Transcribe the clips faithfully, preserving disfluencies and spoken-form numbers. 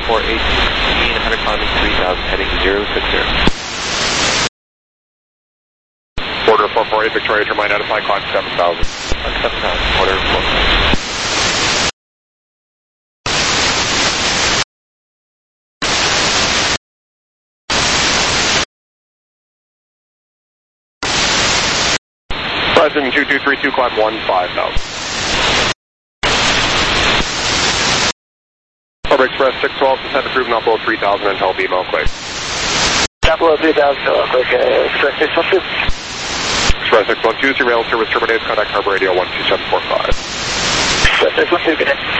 four eight sixteen, one hundred climbing three thousand, heading zero six zero. Order four four eight, Victoria, termite identify, climb seven thousand. seven thousand, order four four eight. Present two two three two, climb one five thousand. Harbor Express six twelve, descent approved, not below three thousand until B M O quick. Not below three thousand, quick, uh, Express six one two. Express six one two, rail service terminates, contact Harbor Radio one two seven four five. Express six one two, good night.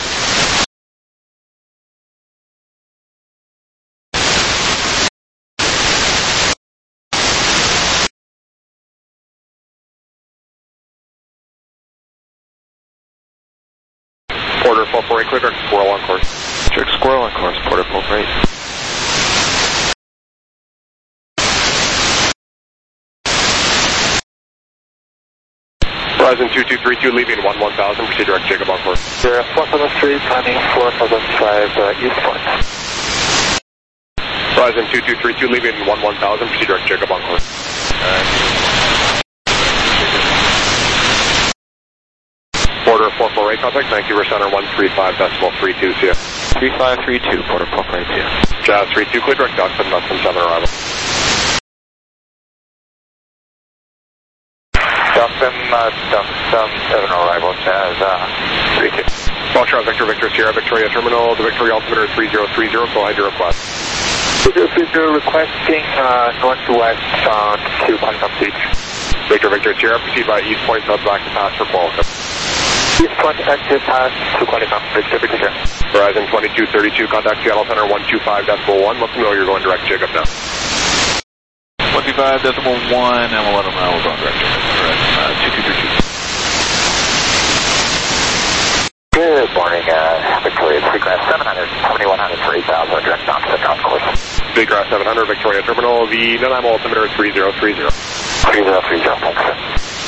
Porter four four eight, clear direct squirrel on course. Direct squirrel on course, Porter four four eight. Horizon two two three two, leaving one one thousand, proceed direct Jacob on course. Sierra four seven three, planning four seven five, uh, east point. Horizon two two three two, leaving one one thousand, proceed direct Jacob on course. Uh, Porter four four eight, contact Vancouver Center one three five decimal three two, see ya. three five three two, Porter four four eight, see ya. Jazz three two, clear direct Duxton, less than seven arrival. Duxton, uh, Duxton, seven arrival, Jazz, uh, three two. Foxtrot Victor Victor Sierra Victoria Terminal, the Victoria altimeter three zero three zero, go ahead your request. three zero three zero, requesting, uh, northwest, uh, to Quantum Beach. Victor Victor Sierra, proceed by East Point, south back to pass for Qualcomm. East Point, active pass to Quantum Beach, Victor Victor. Horizon twenty-two thirty-two, contact Seattle Center one two five decimal one, let them know you're going direct Jacob now. one two five decimal one, and we'll let them know we're going direct Jacob. Uh, two two three two. Good morning, uh, Victoria, Seagrass seven hundred, seventy-one hundred for eight thousand, direct down to the golf course. Seagrass seven hundred, Victoria Terminal, the Nanaimo altimeter is three zero three zero. three zero three zero, thanks, sir.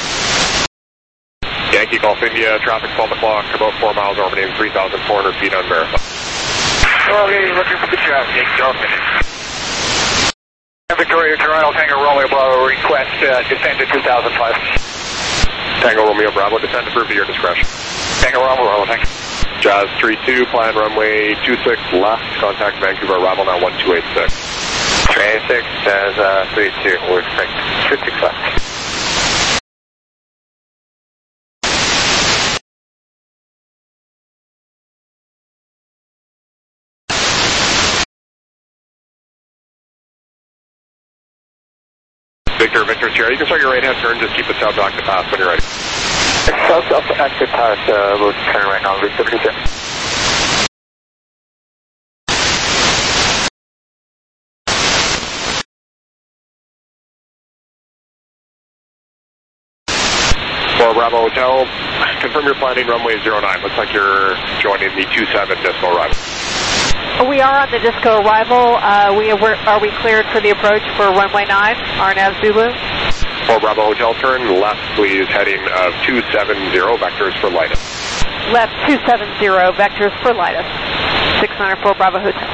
Yankee Golf India, traffic twelve o'clock, about four miles orbiting three thousand four hundred feet unverified. Okay, looking for the traffic, Yankee Golf India. Victoria, Toronto, Tango Romeo Bravo, request uh, descent to two thousand five. Tango Romeo Bravo, descent approved at your discretion. Tango Romeo Bravo, thanks. Jazz three two, plan runway two six left, contact Vancouver arrival now one two eight six. three eight six, Jazz uh, three two, we're expecting two six left. Victor, Victor Sierra, you can start your right-hand turn, just keep it south back to pass when you're ready. South up active pass, uh, we'll turn right now, Victor Victor. For Bravo Hotel, confirm your planning runway zero nine. Looks like you're joining the two seven Disco arrival. We are on the Disco arrival. Uh, we are, are we cleared for the approach for runway nine, R N A V Zulu? For Bravo Hotel, turn left, please, heading of two seven zero, vectors for Leidos. Left two seven zero, vectors for Leidos. six nine four Bravo Hotel.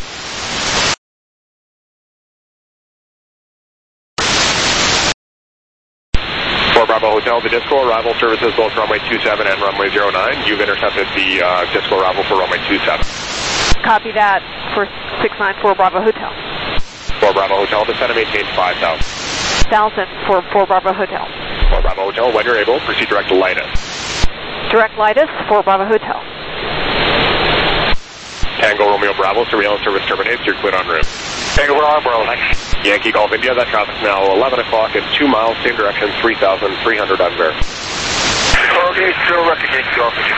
For Bravo Hotel, the Disco arrival services both runway two seven and runway zero nine. You've intercepted the uh, Disco arrival for runway two seven. Copy that for six nine four Bravo Hotel. For Bravo Hotel, descend and maintain five thousand. one thousand for four Bravo Hotel. For Bravo Hotel, when you're able, proceed direct to Leidos. Direct Leidos for Bravo Hotel. Tango Romeo Bravo, surveillance service terminates, you're cleared en route. Tango Romeo Bravo, thanks. Yankee Golf India, that traffic's now eleven o'clock and two miles, same direction, three thousand three hundred unverified. Okay, still looking, Yankee Golf India.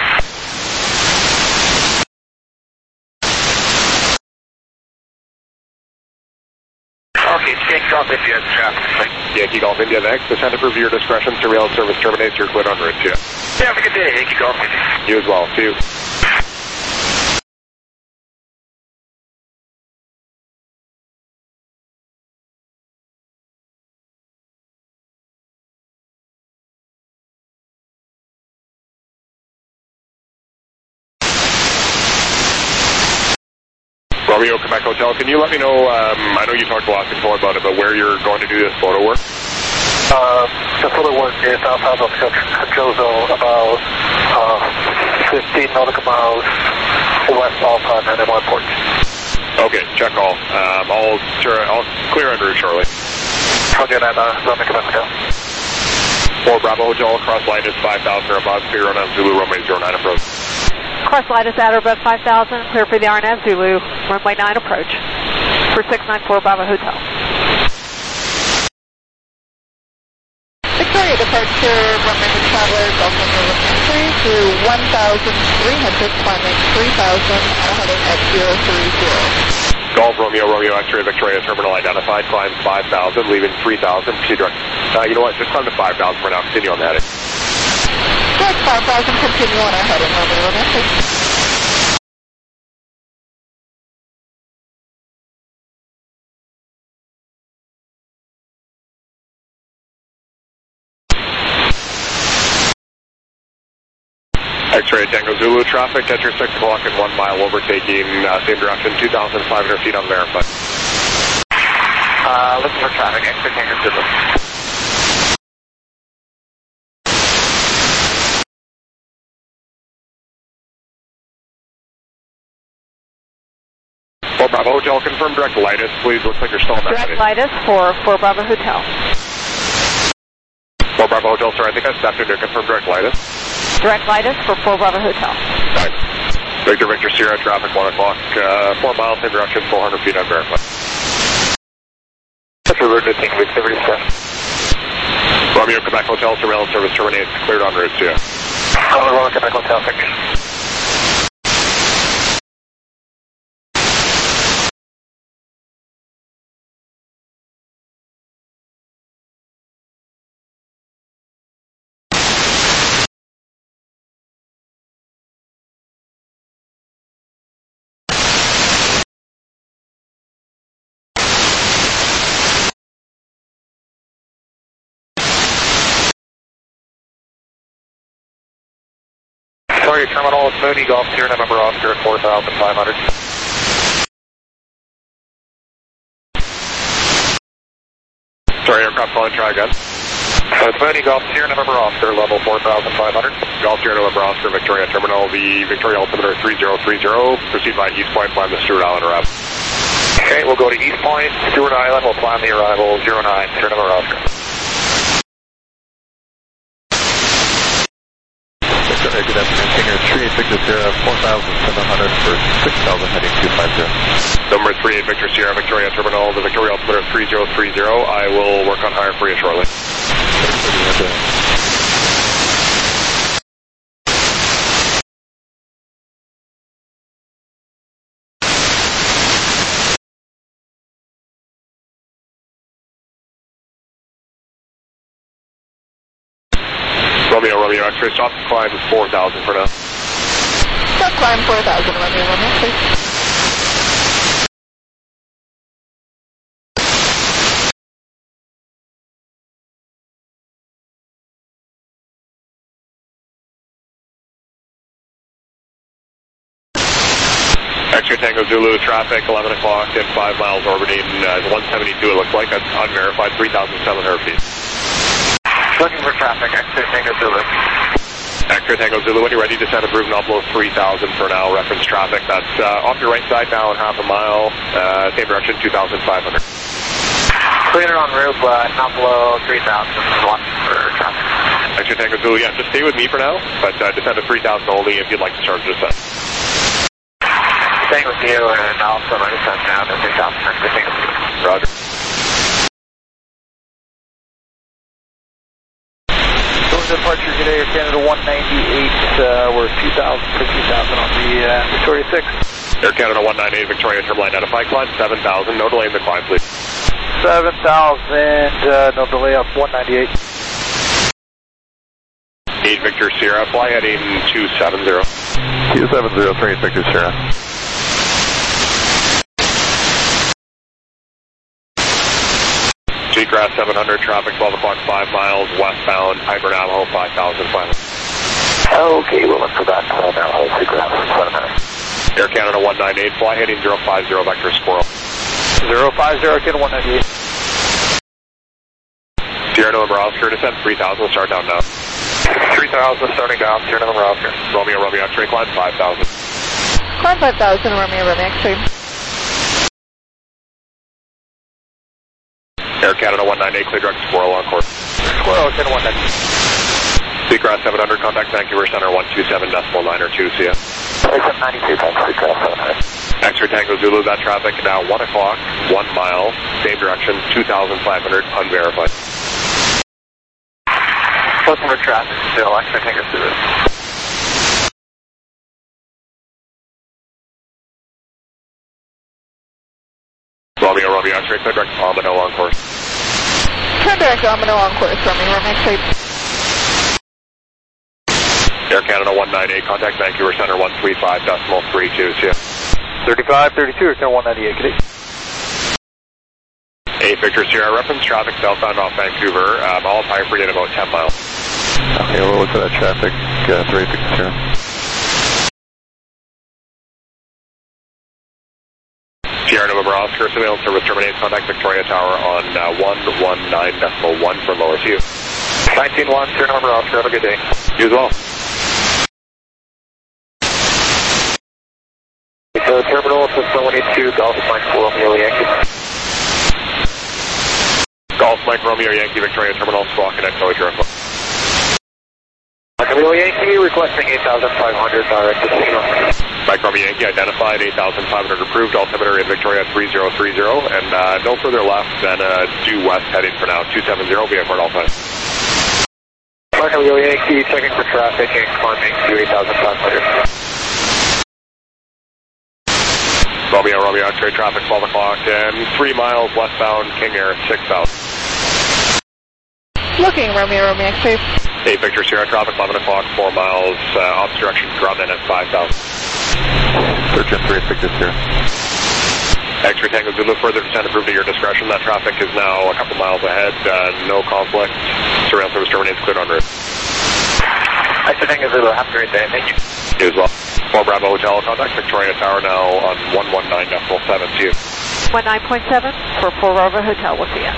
Okay, Yankee Golf India, traffic. Yankee Golf India next. Descend approve your discretion. Surveillance service terminates. You're cleared en route. Yeah. Yeah, have a good day, Yankee Golf India. You as well. See you. Romeo, Quebec Hotel, can you let me know, um, I know you talked to last before about it, but where you're going to do this photo work? Uh, the photo work is outside of Jozo, about uh, fifteen nautical miles west of uh, ninety-one port. Okay, check all. Um, I'll, I'll clear en route shortly. Roger that, uh, Romeo, Quebec Hotel. four Bravo Hotel, cross line is five thousand or above, clear on Zulu, runway zero nine approach. Cross line is at or above five thousand, clear for the R N S Zulu, runway nine approach for six nine four Bravo Hotel. Victoria departure, runway with travelers, also Northern entry through one thousand three hundred, climbing three thousand, and heading at zero three zero. Golf Romeo, Romeo X-ray, Victoria terminal identified, climb five thousand, leaving three thousand, proceed direct. Uh, you know what, just climb to five thousand for now, continue on that. Direct five thousand, continue on our heading, Romeo, Romeo, please. X-ray Tango Zulu, traffic, enter six o'clock and one mile overtaking, uh, same direction, two thousand five hundred feet unverified. Uh, looking for traffic, X-ray Tango Zulu. four Bravo Hotel, confirm direct Lightus, please. Looks like you're still on that. Direct Lightus for four Bravo Hotel. four Bravo Hotel, sorry, I think I stepped into confirm direct Lightus. Direct Lightus for four Bravo Hotel. Thanks. Victor Victor Sierra, traffic one o'clock, uh, four miles, same direction, four hundred feet unverified. Route fifteen, Victor Victor. Romeo, Quebec Hotel, surveillance service terminates, cleared en route to you. Romeo, Quebec Hotel, Victor. Sorry, terminal, it's Mooney Golf, Sierra November Oscar at four thousand five hundred. Sorry, aircraft calling, try again. So it's Mooney Golf, Sierra November Oscar, level four thousand five hundred. Golf Sierra November Oscar, Victoria Terminal, the Victoria altimeter three zero three zero, proceed by East Point, climb the Stewart Island arrival. Okay, we'll go to East Point, Stewart Island, we'll climb the arrival zero nine, Sierra November Oscar. Good afternoon, Singer three eight Victor Sierra, four thousand seven hundred for six thousand heading two five zero. Number three eight Victor Sierra, Victoria Terminal, the Victoria altimeter three zero three zero. I will work on higher for you shortly. Romeo, Romeo X-ray, stop the climb is four thousand for now. Stop climb four thousand, Romeo, Romeo, please. X-ray Tango Zulu, traffic, eleven o'clock and five miles orbiting, uh, one seventy-two it looks like, that's unverified, three thousand seven hundred feet. Looking for traffic, X-ray Tango Zulu. X-ray Tango Zulu, when you're ready, descend approved and envelope three thousand for now, reference traffic, that's uh, off your right side now in half a mile, uh, same direction, two thousand five hundred. Clear on route, but not below three thousand, one for traffic. X-ray Tango Zulu, yeah, just stay with me for now, but uh, descend to three thousand only if you'd like to start to descend. Staying with you, and also my descent down to three thousand, X-ray Tango Zulu. Roger. Departure today, Air Canada one ninety-eight, uh, we're two thousand for two thousand on the uh, Victoria six. Air Canada one ninety-eight, Victoria Terminal identified, climb seven thousand, no delay in the climb, please. seven thousand, uh, no delay up one ninety-eight. eight Victor Sierra, fly heading two seven zero. two seven zero, three eight Victor Sierra. G-Grass seven hundred, traffic twelve o'clock, five miles, westbound, Hyper Navajo, five thousand five hundred. Okay, we'll look for that. Uh, Navajo, G-Grass seven hundred. Air Canada one nine eight, fly heading zero five zero, vector squirrel. zero five zero, Canada one ninety-eight. Sierra November Oscar, descend three thousand, start down now. three thousand starting down, Sierra November Oscar. Romeo, Romeo, X-ray, climb five thousand. Climb five thousand, Romeo, Romeo, X-ray. Air Canada one nine eight, clear direct squirrel on course. Squirrel, Canada one ninety-eight. Seacraft seven hundred, contact Vancouver Center one two seven decimal nine or two, see ya. seven ninety-two, thanks, Seacraft seven hundred. X-ray Tango Zulu, that traffic now one o'clock, one mile, same direction, two thousand five hundred, unverified. Customer traffic still, X-ray Tango Zulu. Romeo, Romeo, X-ray, clear direct Omino on course. Turn direct Omino on course, Romeo, Romeo, X-ray. Air Canada one nine eight, contact Vancouver Center one three five decimal three two, see ya. thirty-five thirty-two, Canada one ninety-eight, good day. eight Victor Sierra, reference traffic southbound off Vancouver, um, all time free at about ten miles. Okay, we'll look for that traffic, uh, three Victor Sierra. Sierra November Oscar, surveillance service terminates, contact Victoria Tower on uh, one one nine decimal one for lower Q. nineteen one, Sierra November Oscar, have a good day. You as well. So terminal, system one eight two, Golf Mike Romeo Yankee. Golf Mike Romeo Yankee, Victoria Terminal, Squawk and Echo, Echo. Mike Romeo Yankee, requesting eight thousand five hundred, direct to signal. Mike Romeo Yankee identified, eight thousand five hundred approved, altimeter in Victoria three zero three zero, and uh, no further left than uh, due west heading for now, two seven zero, via Port Alpine. Mike Romeo Yankee, checking for traffic and climbing to eight thousand five hundred. Romeo, Romeo, X-ray traffic, twelve o'clock, and three miles westbound, King Air, six thousand. Looking, Romeo, Romeo, X-ray. eight Victor Sierra traffic, eleven o'clock, four miles, uh, opposite direction, Grumman at five thousand. Search and three Victor Sierra. X-ray Tango Zulu, further descent approved at your discretion. That traffic is now a couple miles ahead, uh, no conflict. Surveillance service terminates, cleared on route. X-ray Tango Zulu, have a great day, thank you. You as well. four Bravo Hotel, contact Victoria Tower now on one one nine decimal seven, see you. one nine point seven for four Bravo Hotel, we'll see ya.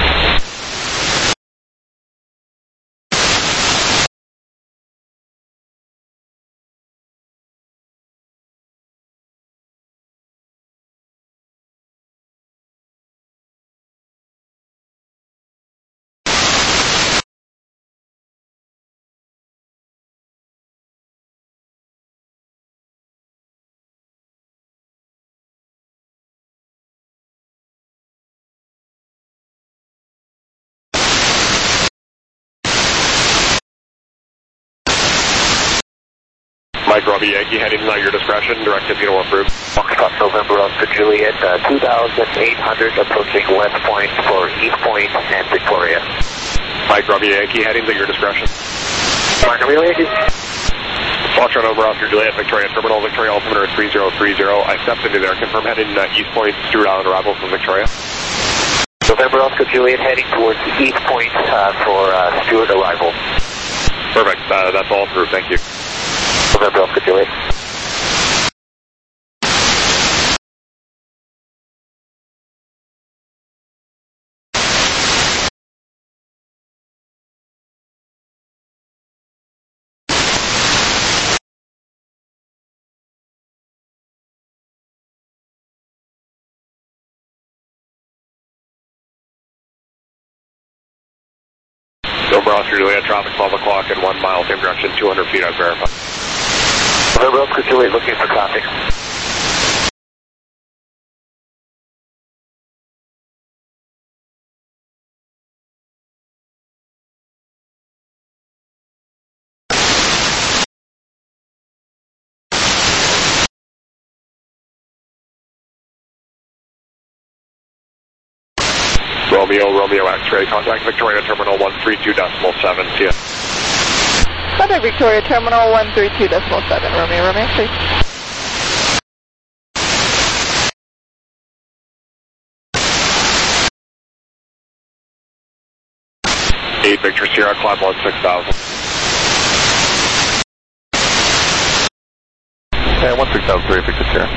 Mike Robbie Yankee, heading at your discretion, direct Casino approved. Foxtrot November Oscar Juliet, uh, two thousand eight hundred approaching West Point for East Point and Victoria. Mike Robbie Yankee, heading at your discretion. Mike Robbie Yankee. Foxtrot November Oscar Juliet, Victoria Terminal, Victoria altimeter three zero three zero. I stepped into there, confirm heading uh, East Point, Stewart Island arrival from Victoria. November Oscar Juliet heading towards East Point uh, for uh, Stewart arrival. Perfect, uh, that's all approved, thank you. November Oscar Juliet. November Oscar Juliet, traffic twelve o'clock and one mile, same direction, two hundred feet, I've verified. November Oscar Juliet looking for traffic. Romeo, Romeo X-ray, contact Victoria Terminal one three two decimal seven, see ya. Contact Victoria Terminal one three two decimal seven, Romeo, Romeo, X-ray. eight Victor Sierra, climb one six thousand. Yeah, one six thousand three, Victor Sierra.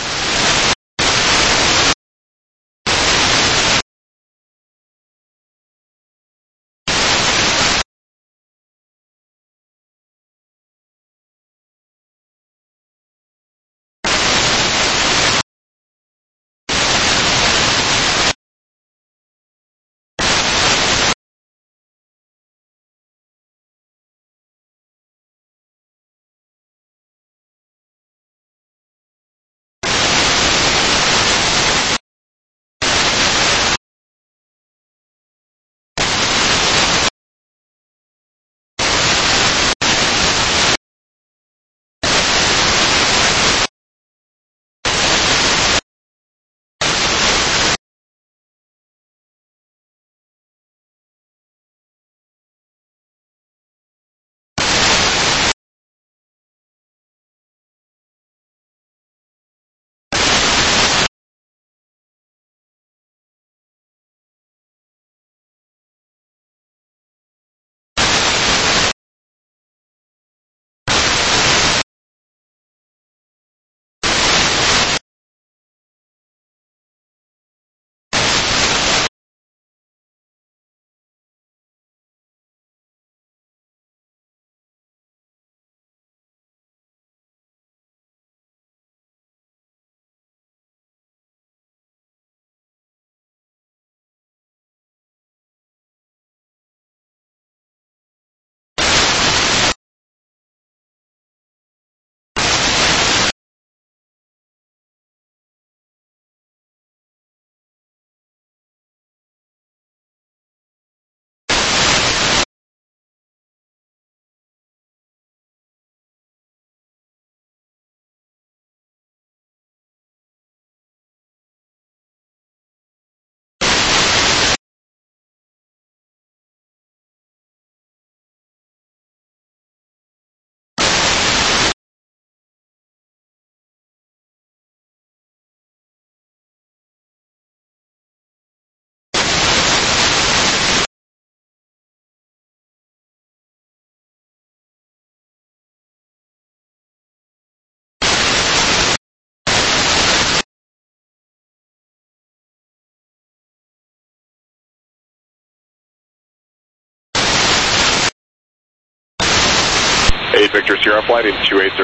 eight Victor Sierra, flight in two eighty.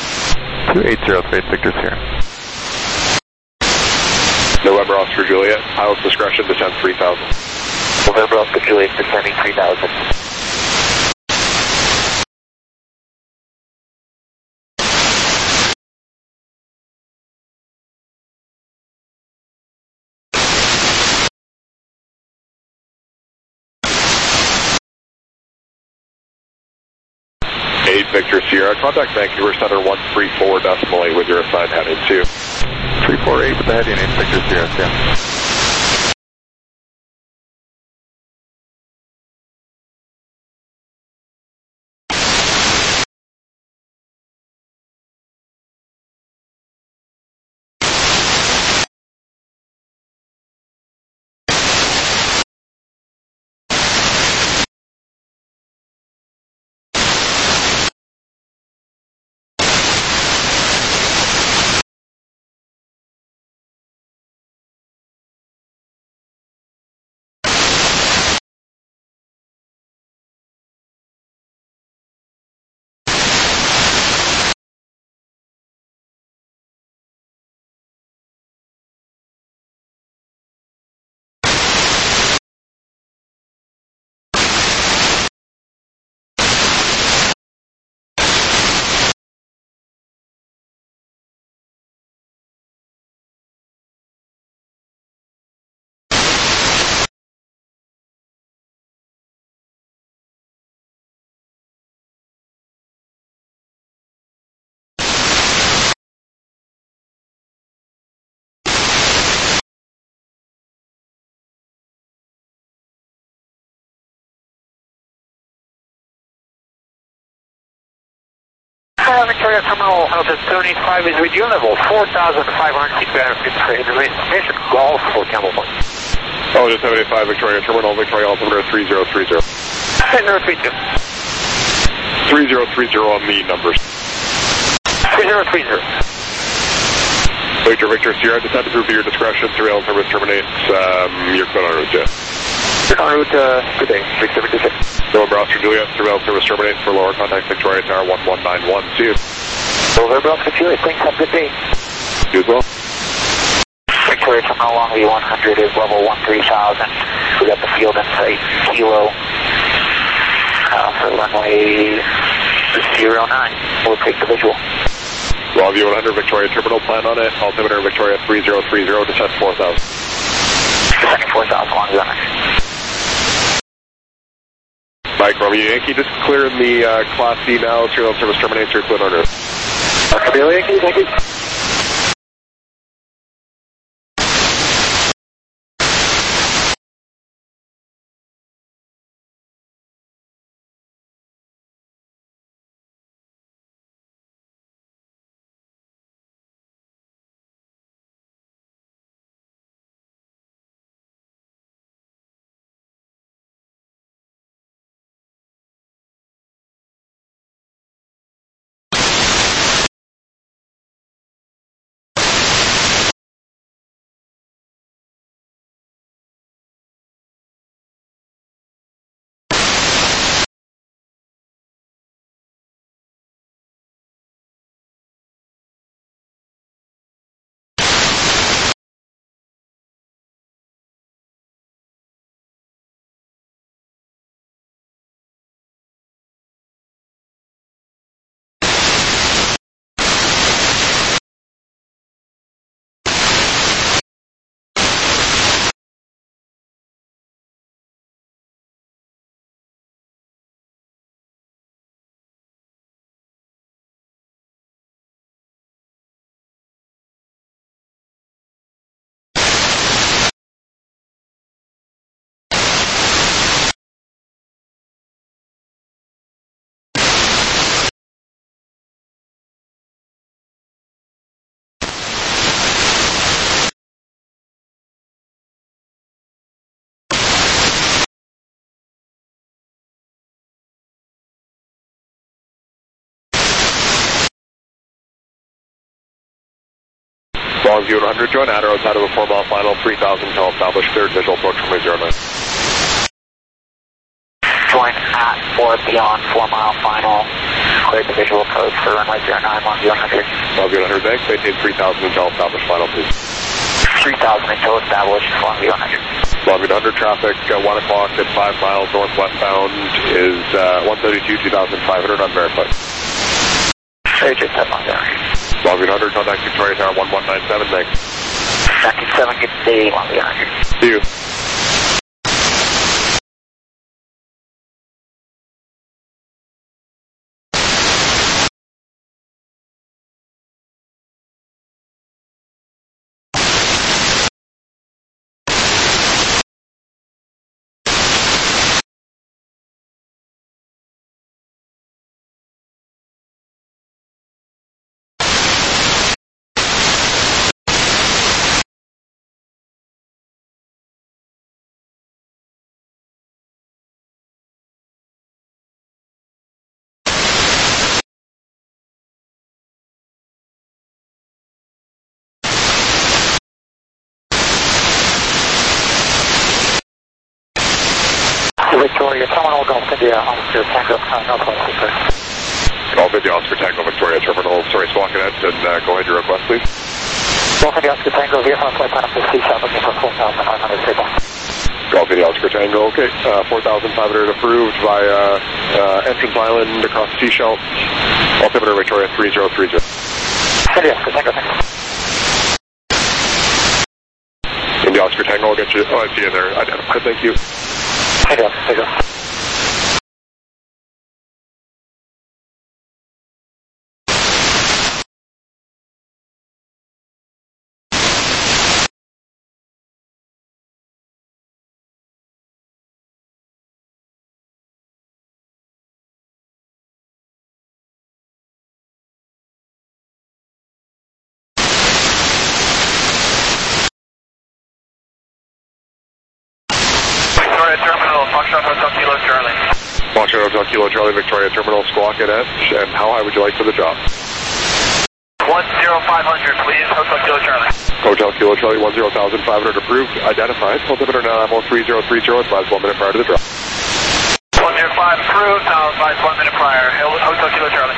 two eighty, eight Victor Sierra. November Oscar Juliet, pilot's discretion, descend three thousand. November Oscar Juliet, descending three thousand. eight Victor Sierra, contact Vancouver Center one three four decimal eight with your assigned heading two. three four eight with the heading eight Victor Sierra, yeah. Uh, Victoria Terminal Hotel seventy-five is with you, level four thousand five hundred feet better information, golf for Campbell Point. Oh, just seventy-five Victoria Terminal, Victoria altimeter three zero three zero. Center three two. three zero three zero on the numbers. three zero three zero. Victor, Victor, Sierra, descend through your discretion. Surveil service terminates. Um, you're clear on route, yeah. You're on route, uh, good day. Victor, Victor, six. November Oscar Juliet, surveil service terminates for lower contact Victoria Tower one one nine one. See you. November Oscar Juliet, thanks, have a good day. You as well. Victoria Terminal Longview one hundred is level one three thousand. We got the field in sight, kilo, uh, for runway zero nine. We'll take the visual. Longview one hundred, Victoria Terminal, plan on it. Altimeter Victoria three zero three zero, descent four thousand. Descending four thousand, Longview one hundred. Mike, Romeo Yankee, just clearing the uh, Class C now. Serial service terminates, you're clear on route. Romeo Yankee, thank you. Longview one hundred, join Adder outside of a four mile final, three thousand, until established, cleared visual approach from zero nine. Join at or beyond four mile final, cleared the visual approach for runway zero nine, Longview one hundred. Longview one hundred, thanks, maintain three thousand until established final, please. three thousand until established, Longview one hundred. Longview one hundred, traffic, uh, one o'clock at five miles northwestbound is uh, one thirty-two, two thousand five hundred, unverified. Very good, that's Longview one hundred. Longview one hundred, contact Victoria Tower one one nine seven, thanks. ninety-seven, good day, Longview one hundred. See you. Victoria Terminal, Golf India, Oscar Tango, Northwest, sir. Golf India, Oscar Tango, Victoria Terminal, sorry, Squawk Cadet, and uh, go ahead, your request, please. Golf India, Oscar Tango, V F one flight plan up to C seven for four thousand five hundred, table. Golf India, Oscar Tango, okay, uh, four thousand five hundred approved via uh, Entrance Island across the Seashell. Altimeter Victoria three zero three zero. India, Oscar Tango, thanks. India, Oscar Tango, I'll get you, oh, I see you there, identified, thank you. India, Oscar Tango. Victoria Terminal, Foxtrot Hotel Kilo Charlie. Foxtrot Hotel Kilo Charlie, Victoria Terminal, Squawk Cadet, and how high would you like for the job? one zero five hundred, please. Hotel Kilo Charlie. Hotel Kilo Charlie, one zero five hundred approved, identified. Altimeter now Ammo three zero three zero, advise one minute prior to the drop. one zero five approved, now advise one minute prior. Hotel Kilo Charlie.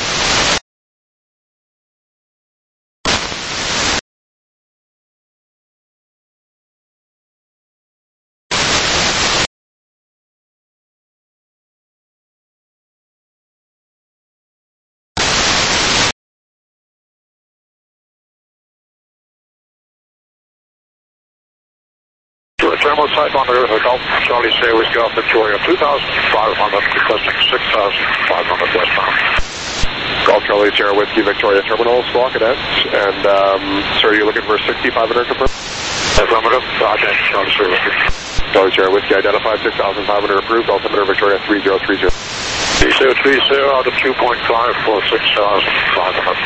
Thermal site monitor, Hotel Charlie Sierra Whiskey Alpha Victoria, two thousand five hundred, requesting six thousand five hundred westbound. Golf Charlie Sierra Whiskey Victoria Terminal, squawk cadets, and um, sir, you're looking for sixty-five hundred confirmed? Affirmative, Roger, Charlie Sierra Whiskey. Charlie Sierra Whiskey identified, six thousand five hundred approved, altimeter Victoria three zero three zero. three zero three zero out of two point five for six thousand five hundred.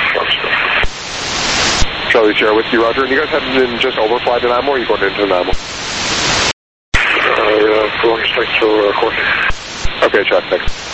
Charlie Sierra Whiskey, Roger, and you guys heading in just overflight in Ammo, or are you going into an Ammo? Uh, going straight to uh, Courtney. Okay, check, thanks.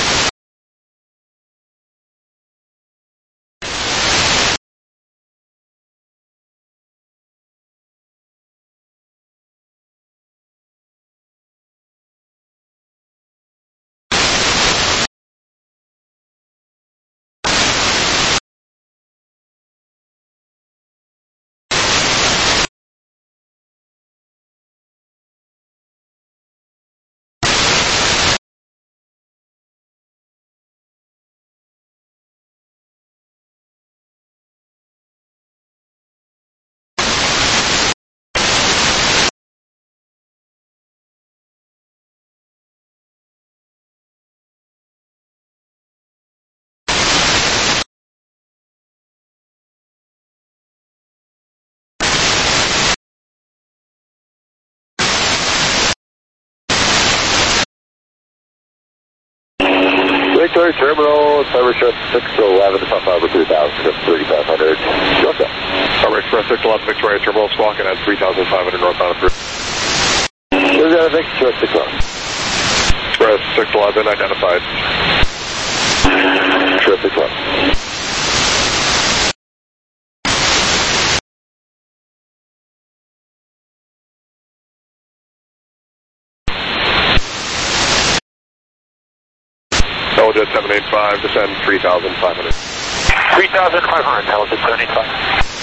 Victoria Terminal, Cyber Express six eleven, top over three thousand, thirty-five hundred. What's up? Cyber Express six eleven, Victoria Terminal, squawking at three thousand five hundred northbound approved. Who's that? Express six eleven. Express six eleven, identified. Express six eleven. Intelligent seven eight five, descend three thousand five hundred. three thousand five hundred, Intelligent seven eight five.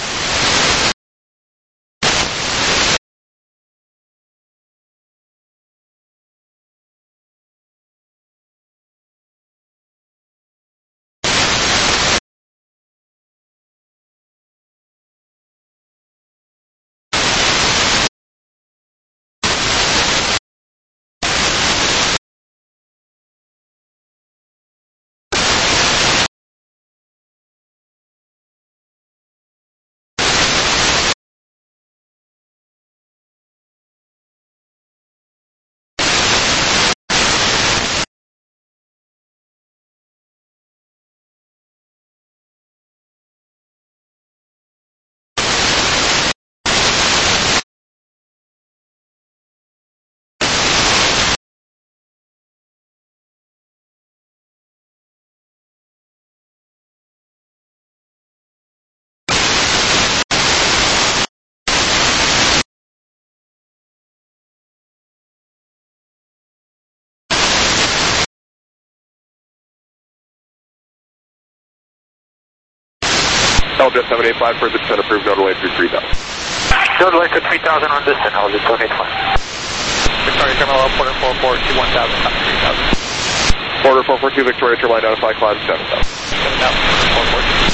Intelligent seven eight five for the descent approved, no delay through three thousand. No delay to three thousand on this, Intelligent seven eight five. Victoria Terminal, Porter four four two one thousand, three thousand. Porter four four two, Victoria Terminal, identify, climb seven thousand. seven thousand, four four two.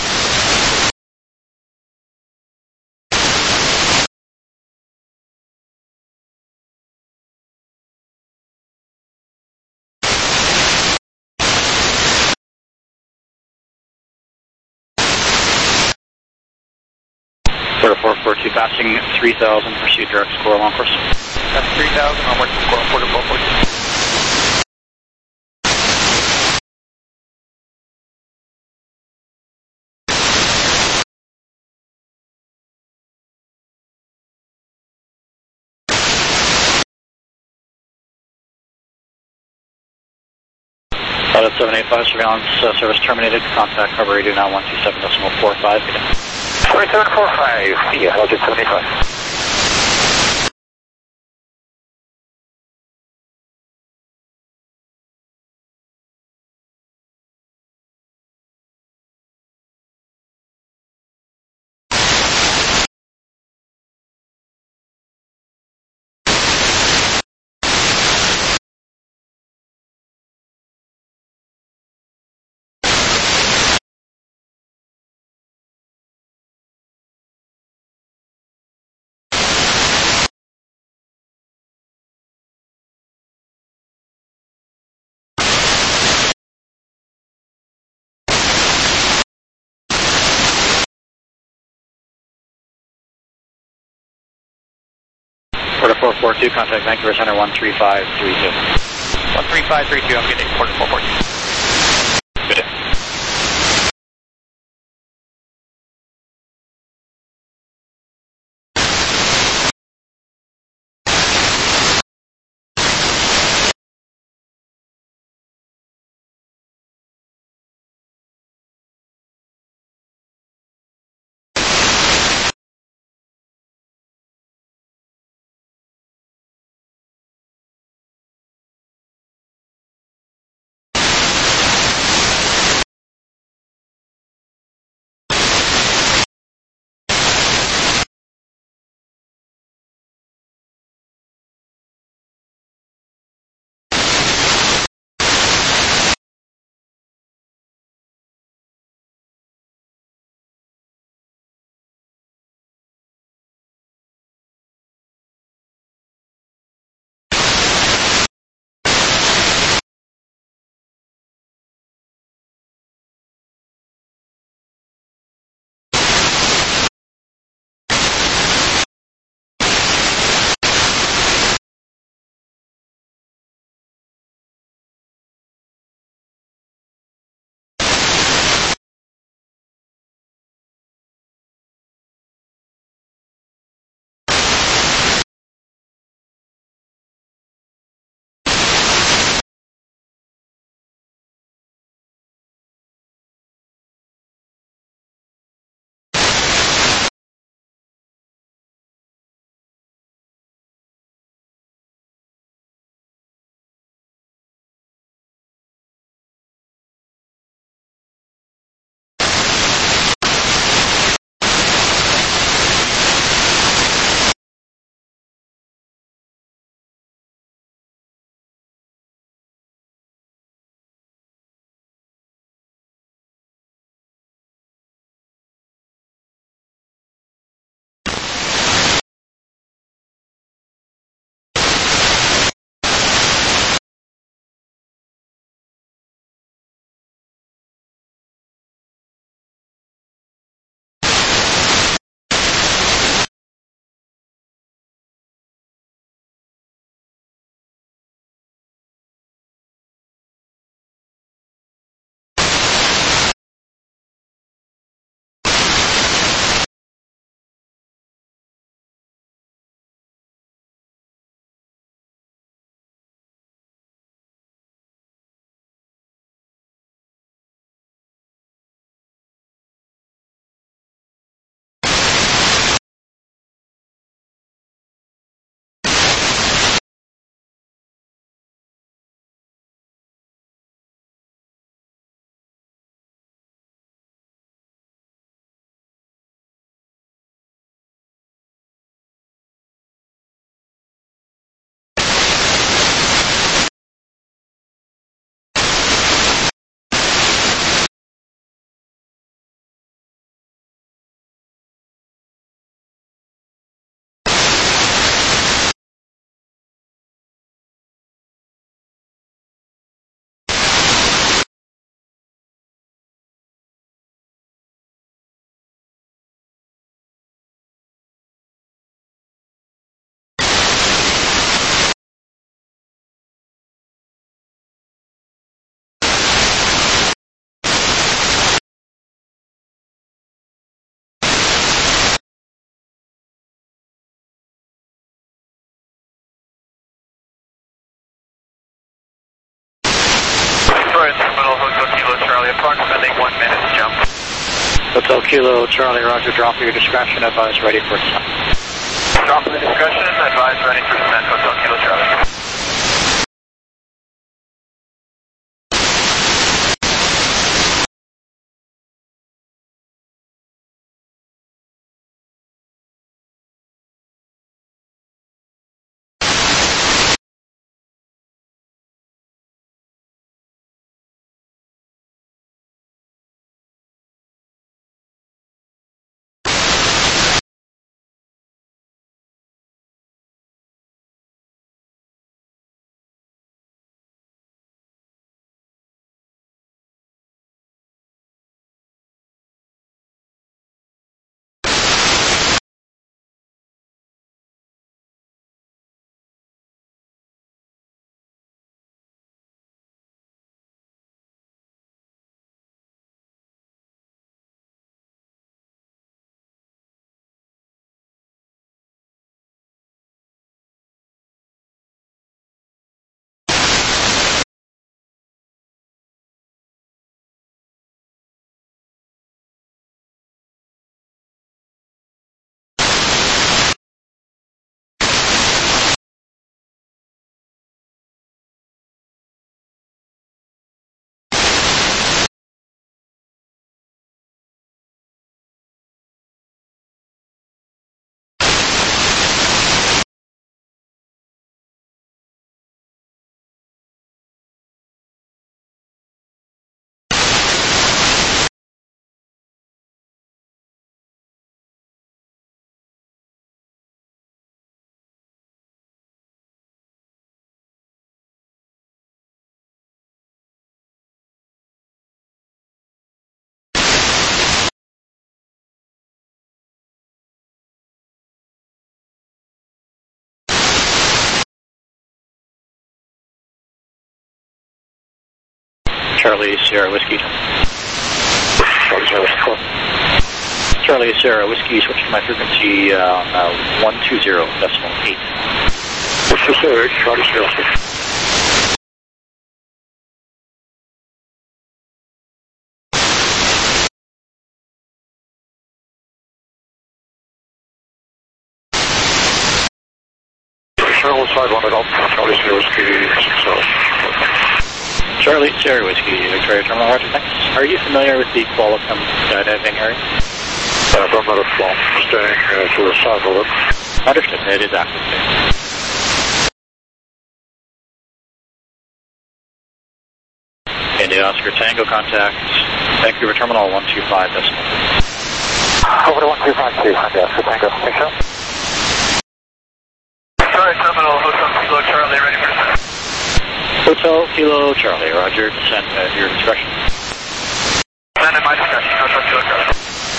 Porter four four two, passing three thousand, proceed direct score along course. That's three thousand, onward to score, Porter four four two. Pilot seven eight five, surveillance uh, service terminated. Contact cover radio now one two seven decimal four five. twenty-seven four five, yeah, I'll get seventy-five. Porter four four two, contact Vancouver Center one three five three two. one three five three two, I'm getting Porter four four two. Good day. Hotel Kilo Charlie, Roger, drop at your discretion, advise ready for descent. Drop at the discretion, advise ready for descent, Hotel Kilo Charlie. Charlie Sierra Whiskey. Charlie Sierra Whiskey. Charlie Sierra Whiskey, switch to my frequency uh, on uh, one two zero decimal eight. one two zero, Charlie Sierra Whiskey. Channel side one at Alpha, Charlie Sierra Whiskey, six zero. Charlie Sierra Whiskey, Victoria Terminal, Roger, thanks. Are you familiar with the Qualicum skydiving area? Uh, I'm not at fault. Staying uh, to the south of it. Understood, it is active there. India Oscar Tango contact, Vancouver Terminal one two five decimal. Over to one two five two, India Oscar Tango, thanks sir. Sorry, Terminal, Hotel Kilo Charlie, ready for descent. Hotel Kilo Charlie, Roger, descent at your discretion. Descent at my discretion, Hotel Kilo Charlie.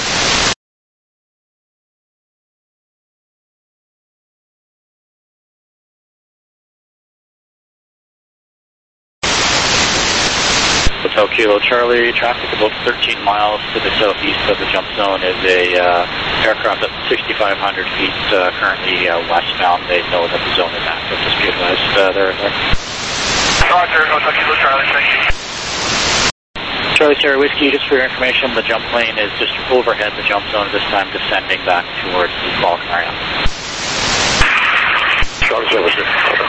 Hotel Kilo Charlie, traffic about thirteen miles to the southeast of the jump zone is a uh, aircraft at sixty-five hundred feet, uh, currently uh, westbound. They know that the zone is active, just be advised uh, there. there. Roger, Hotel Kilo Charlie, thank you. Charlie Sierra Whiskey, just for your information, the jump plane is just overhead the jump zone, this time descending back towards the Qualicum area. Charlie Sierra Whiskey.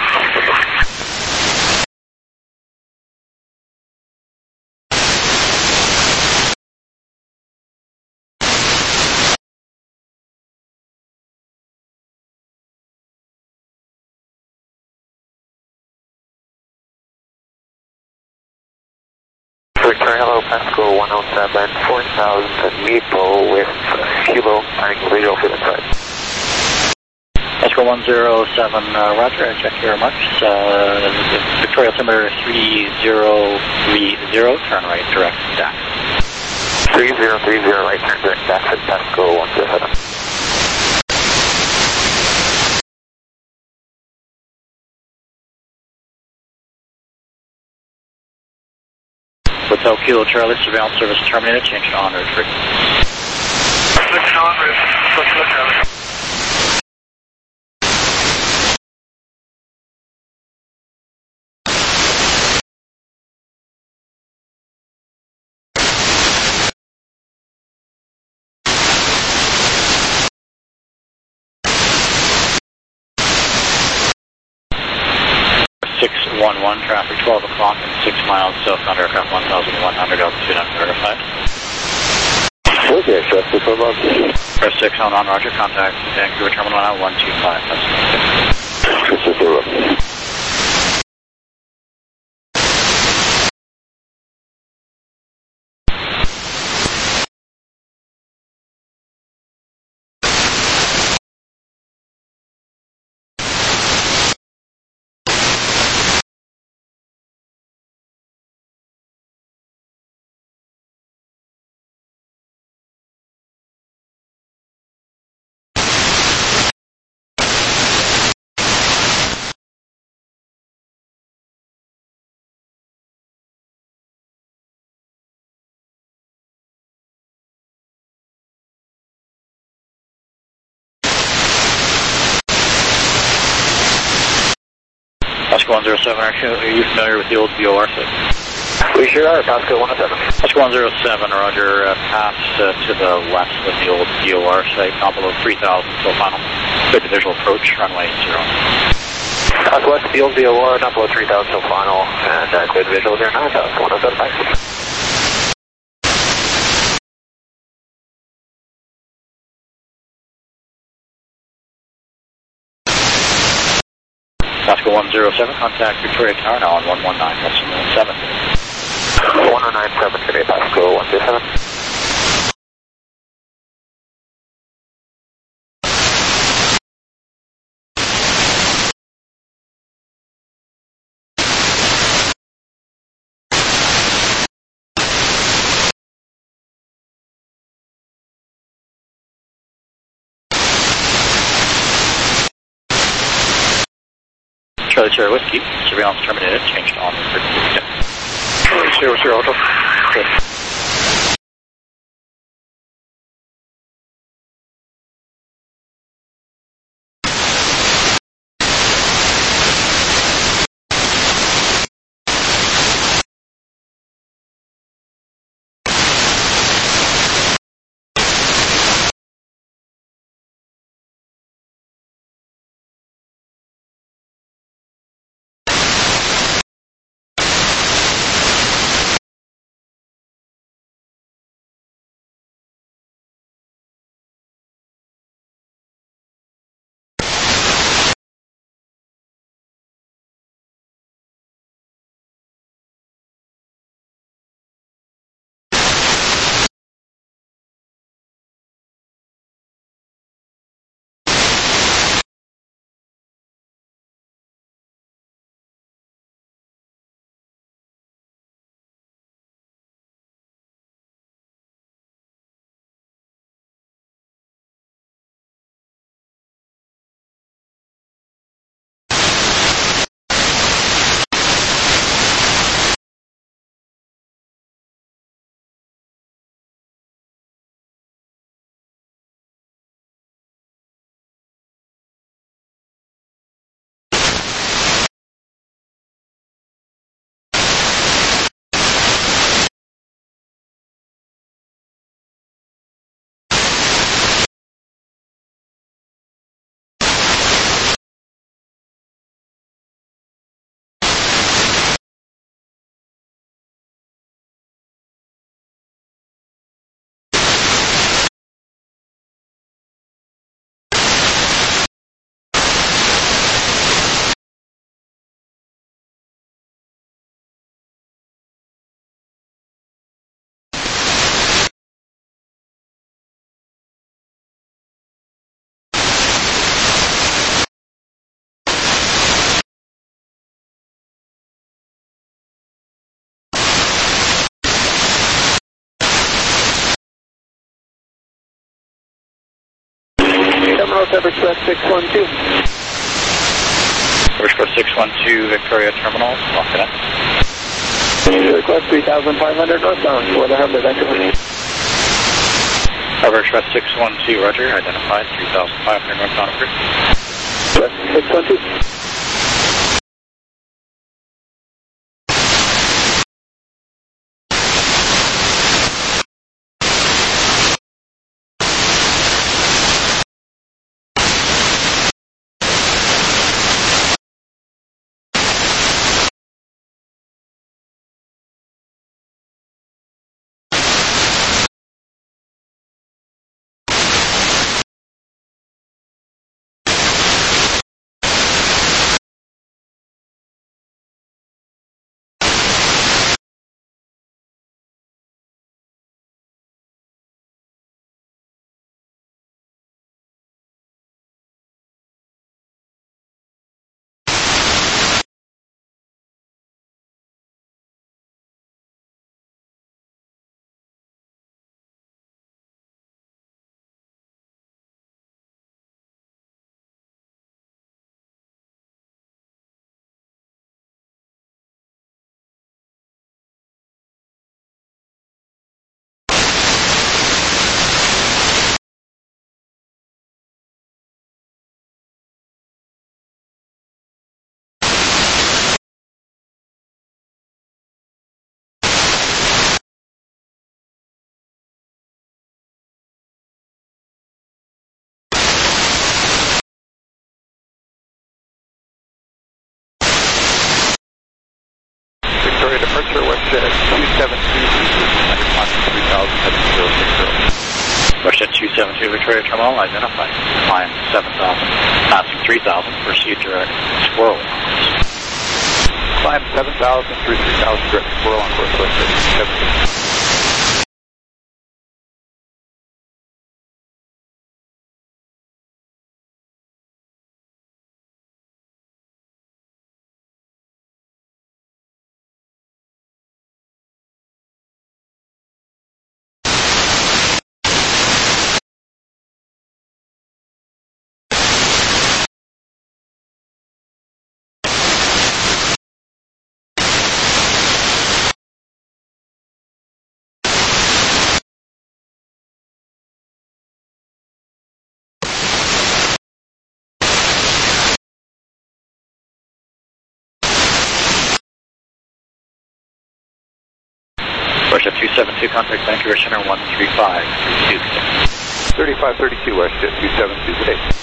Victoria Hello, Pasco one oh seven, four thousand Meepo with Kilo, planning visual field inside. Pasco one oh seven, uh, Roger, I check your marks. Uh, Victoria altimeter three zero three zero, turn right, direct, Dax. three zero three zero, right turn direct, Dax at Pasco one oh seven. Hotel Kilo Charlie, surveillance service terminated, change to en route frequency. Switching en route, Hotel Kilo Charlie. six one one, traffic twelve o'clock and six miles southbound aircraft one thousand one hundred, altitude on verify. Okay, Express six one one. Express six on on Roger, contact Vancouver Terminal now one two five. This is zero. Pasco one zero seven, are you familiar with the old B O R site? We sure are, Pasco one oh seven. Pasco one zero seven, Roger, uh, pass uh, to the west of the old B O R site, not below three thousand, so final. Good visual approach, runway zero. Pasco west of the old B O R, not below three thousand, so final, and uh, clear the visual zero nine, Pasco one oh seven, thanks. Pasco one zero seven, contact Victoria Tower now on one one nine, that's seven. one oh nine seven today, Pasco one zero seven. Charlie Sierra Whiskey, surveillance terminated, changed on the thirteenth. Charlie Sierra Sierra Auto. Good. Express six one two. Express six one two, Victoria Terminal, lock it in. Request three thousand five hundred northbound for the Harbor Vancouver. Harbor Express six one two, Roger, identified three thousand five hundred northbound approved. Express six one two. Victoria departure, WestJet two seven two, three thousand, heading zero six zero. WestJet two seven two Victoria Terminal, identified. Climb seven thousand, passing three thousand, proceed direct Squirrel. Climb seven thousand through three thousand, direct Squirrel on course WestJet two seven two. WestJet two seven two, contact Vancouver Center one three five three two. thirty-five thirty-two, WestJet two seven two, today.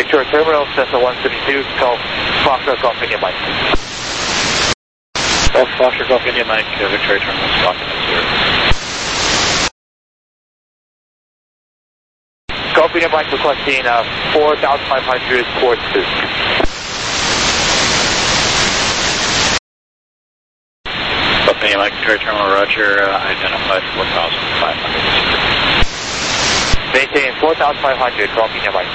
Victoria Terminal, Cessna one seventy-two, Golf Foxtrot Golf India Mike. Golf Foxtrot Golf India Mike, uh, Victoria Terminal, Stockton, Missouri. Golf India Mike requesting uh, four thousand five hundred towards business. Golf India Mike, Victoria Terminal, Roger, uh, identified four thousand five hundred. Maintain four thousand five hundred, Golf India Mike.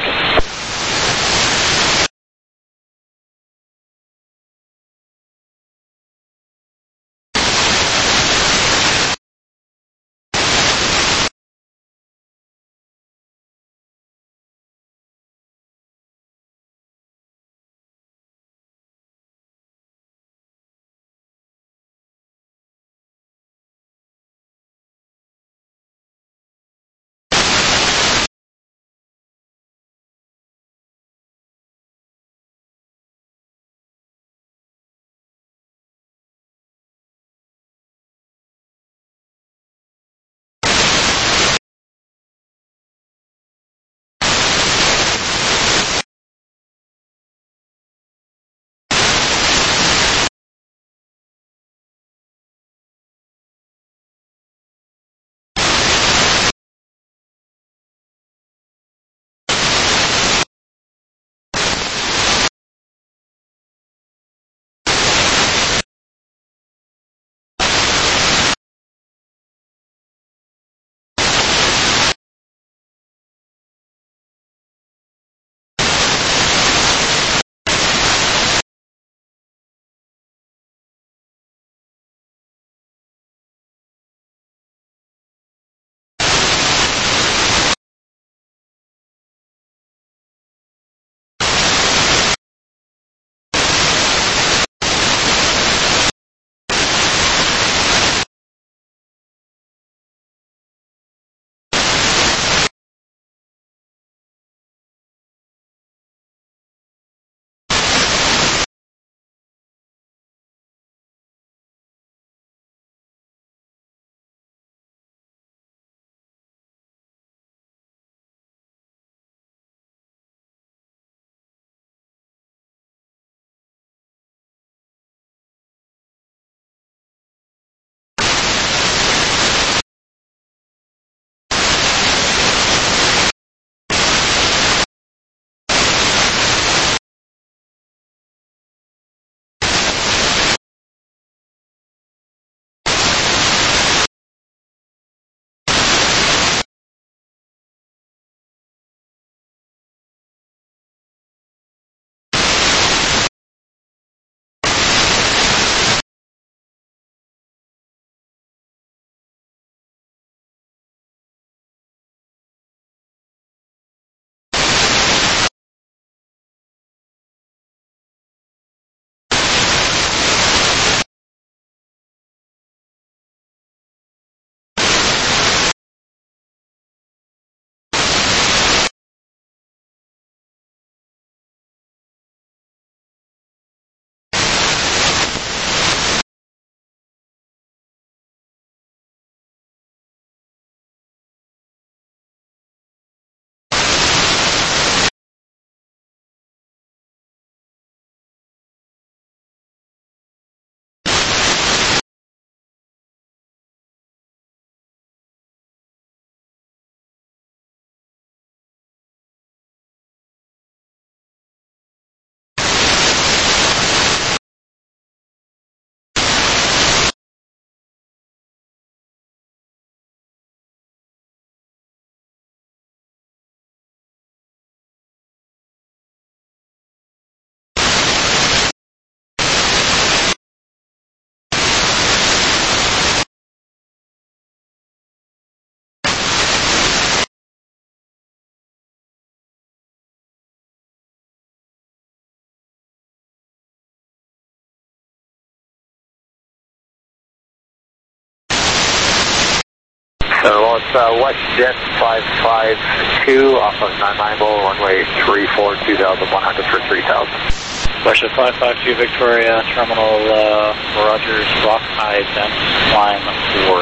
So well, it's uh, West Jet five five two off of Nanaimo, runway three four, two thousand one hundred for three thousand. West Jet five five two Victoria, Terminal uh, Rogers, Rock High, then climb four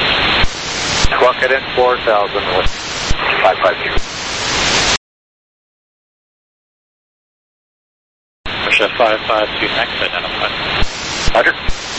thousand. Truck it in four thousand with five five two. Russia five five two next, identified. Roger.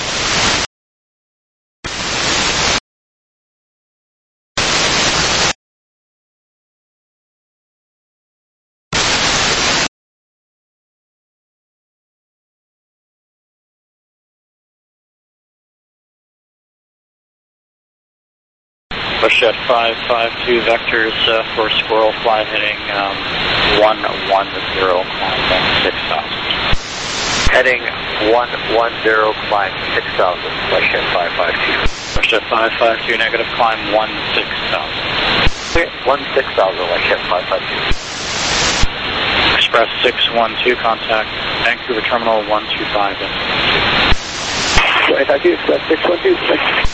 Russia five five two vectors uh, for Squirrel Fly heading um, one one zero, climb six thousand. Heading one one zero, climb six thousand, Russia five five two. Russia five five two negative, climb one six thousand. Okay, one six thousand, Russia five five two. Express six one two, contact Vancouver Terminal one two five. Right, thank you, Express six one two, thanks.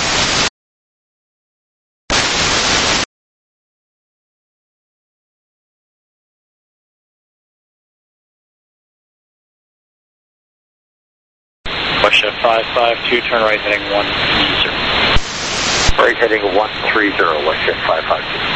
Russia five five two, turn right heading one three zero. Right heading one three zero, Russia five five two.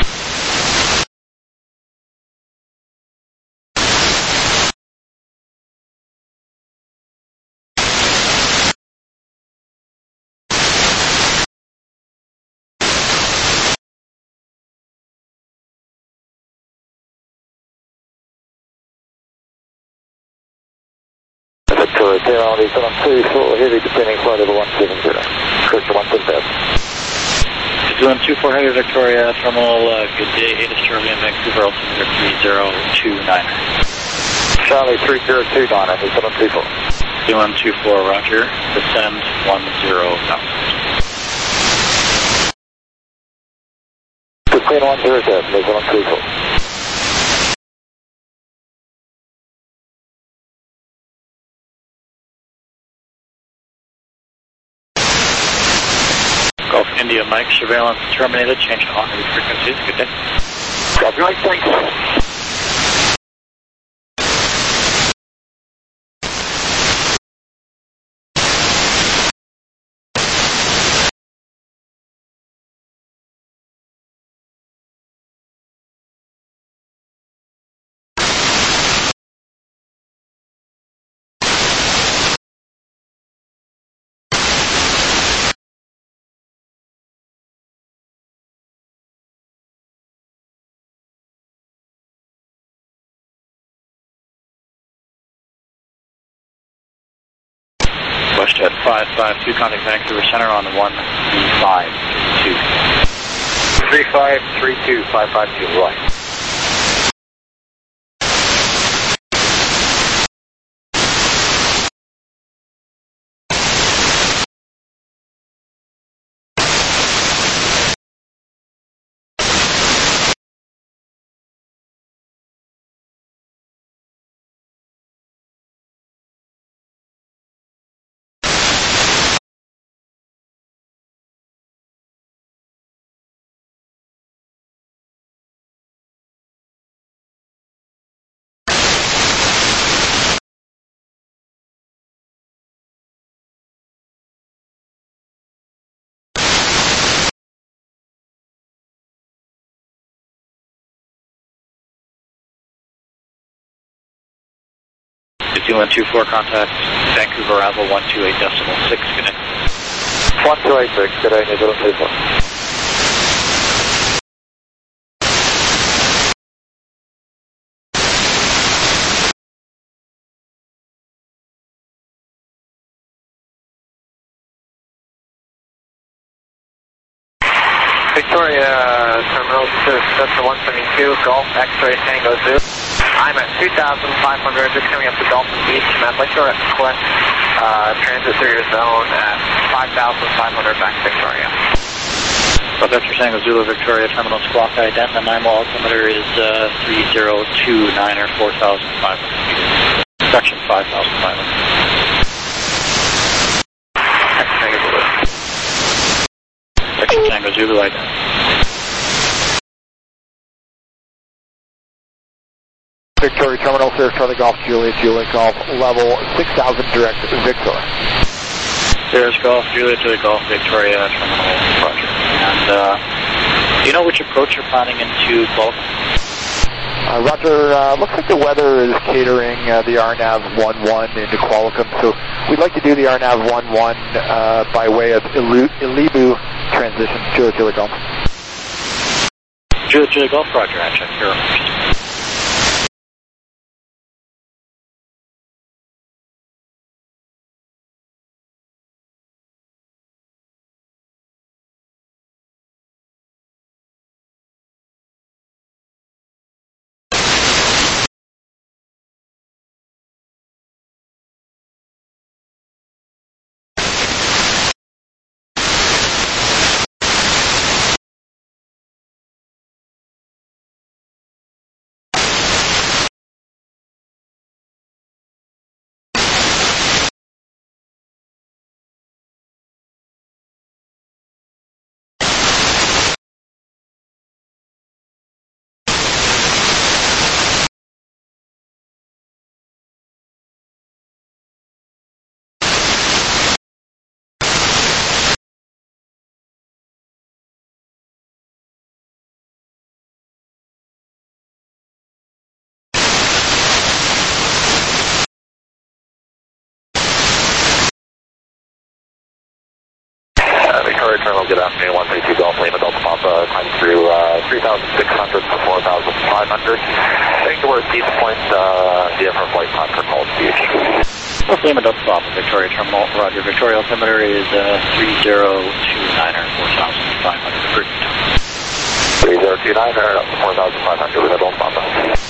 Victoria, on the seven two four heavy, descending flight level one seven zero. Coast one seven zero. Zone two four heavy, Victoria, terminal, uh, good day, eight is Charlie in Vancouver, altimeter three zero two nine. Charlie three zero two nine, on the seven two four. Zone two four, roger, descend one zero thousand. Descend one zero thousand, the seven two four. Gulf India Mike, surveillance terminated, change to on frequencies, good day. Copy, right, thanks. WestJet five five two, contact Vancouver Center on one three five two. three five three two, five five two, right. two one two four, contact Vancouver Arrival one two eight decimal six, good day. one two eight six, good day, New Zealand two four. Victoria, Terminal Cessna one seventy-two, Golf X-Ray Tango Zoo. I'm at two thousand five hundred, just coming up to Dolphin Beach. I'd like to request uh, transit through your zone at five thousand five hundred back to Victoria. Golf X-Ray Tango Zulu, Victoria, Terminal Squawk ident, the nine mile altimeter is uh, three zero two nine or four thousand five hundred meters. Section five thousand five hundred. X-Tango Zulu. X-Ray Tango Zulu ident. Victoria Terminal, Sierra Charlie Golf, Juliet, Juliet Golf, level six thousand, direct Victoria. Sierra Golf, Juliet, Juliet Golf, Victoria, Terminal, roger. And, uh, do you know which approach you're planning into Gulf? Uh, Roger, uh, looks like the weather is catering uh, the R NAV one one into Qualicum, so we'd like to do the R NAV one one uh, by way of Ilu Ilibu transition. Julia Julia Golf. Julia Julia Golf, Roger, I check here. Victoria Terminal, good afternoon, one three two Golf Lima Delta Papa, time through uh, three thousand six hundred to four thousand five hundred. Heading towards East Point, uh, via for flight time for call speech. Golf Lima Delta Papa, Victoria Terminal, Roger. Victoria altimeter is uh, three zero two nine or four thousand five hundred. three zero two nine or four thousand five hundred, Lima Delta Papa.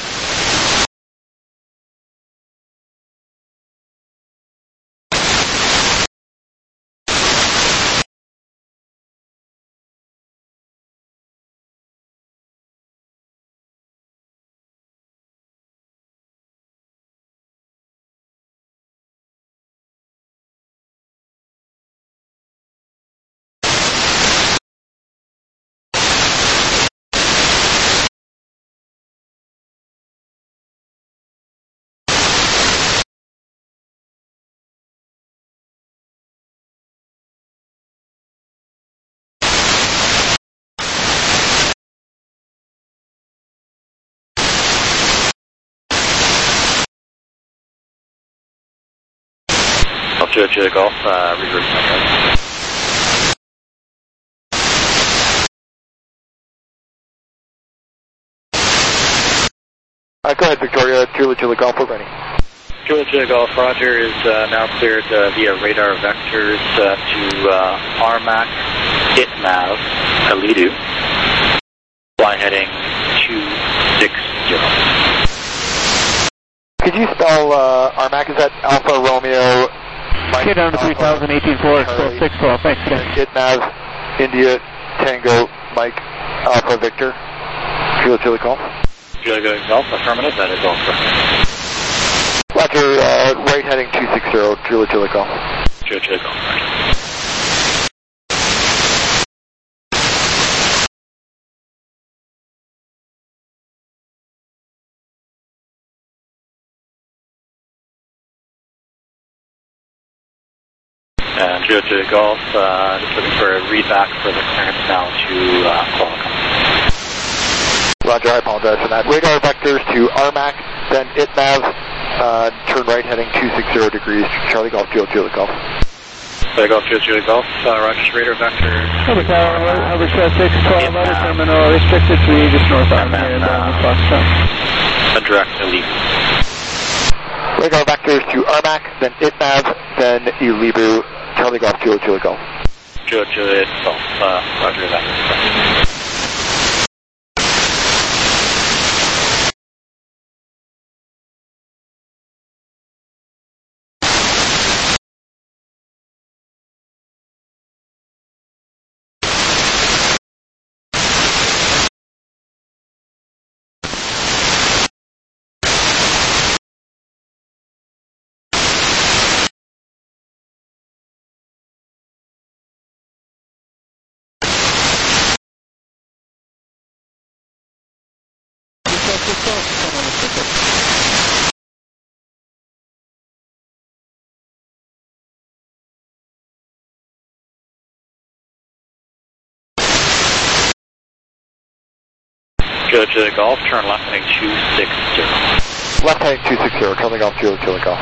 Julia Julia Golf, uh, reverse number. Uh, go ahead, Victoria. Julia Julia Golf, we're ready. Julia Julia Golf, Roger, is uh, now cleared uh, via radar vectors uh, to uh, R MAC, ITMAV, Alidu, fly heading two six zero. Could you spell uh, R MAC? Is that Alpha Romeo? Get down to three thousand, eighteen four, six twelve, thanks. ITMAV, India, Tango, Mike, Alpha Victor, Julia Julia Golf. Julia Julia Golf, affirmative, that is all correct. Roger, uh, right heading two six zero, Julia Julia Golf. Julia Julia Golf, Roger. And Julia Julia Golf, uh, just looking for a readback for the clearance now to uh, Qualicum. Roger, I apologize for that. Radar vectors to R MAC, then ITMAV, uh, turn right heading two six zero degrees, Charlie Golf, Julia Julia Golf. Julia Golf, Julia Julia Golf, uh, Roger, radar vectors. Hover tower, hover six twelve, other terminal, restricted to just northbound here, down the Foxtrot. A direct elite. Radar vectors to R MAC, then ITMAV, then Ilibu, Charlie Golf, Julia Julia Golf. Julia Julia Golf, uh, Roger, that is correct. Kilo Juliet Golf, turn left heading two six zero. Left heading two six zero, Charlie Golf, Kilo Juliet Golf.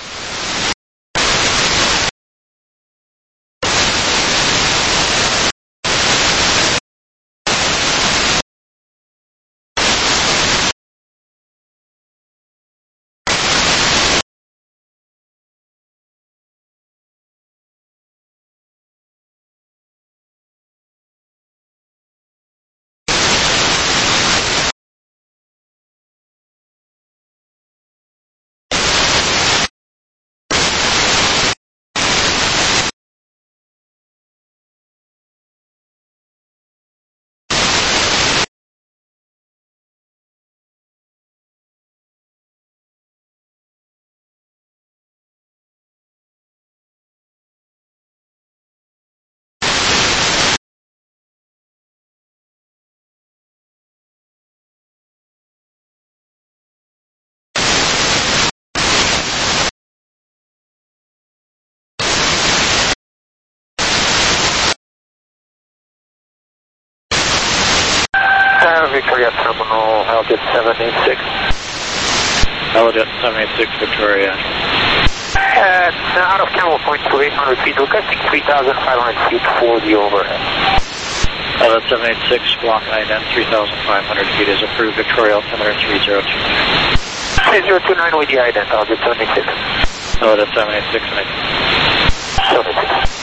Victoria Terminal, Aljet seven eight six. Aljet seven eight six, Victoria. Uh, out of Camel Point to eight hundred feet, requesting three thousand five hundred feet for the overhead. Aljet seven eight six, block I N, three thousand five hundred feet is approved, Victoria, altimeter three zero two nine. three zero two nine with the ident, Aljet seven eight six. Aljet seven eight six, and seven eight six.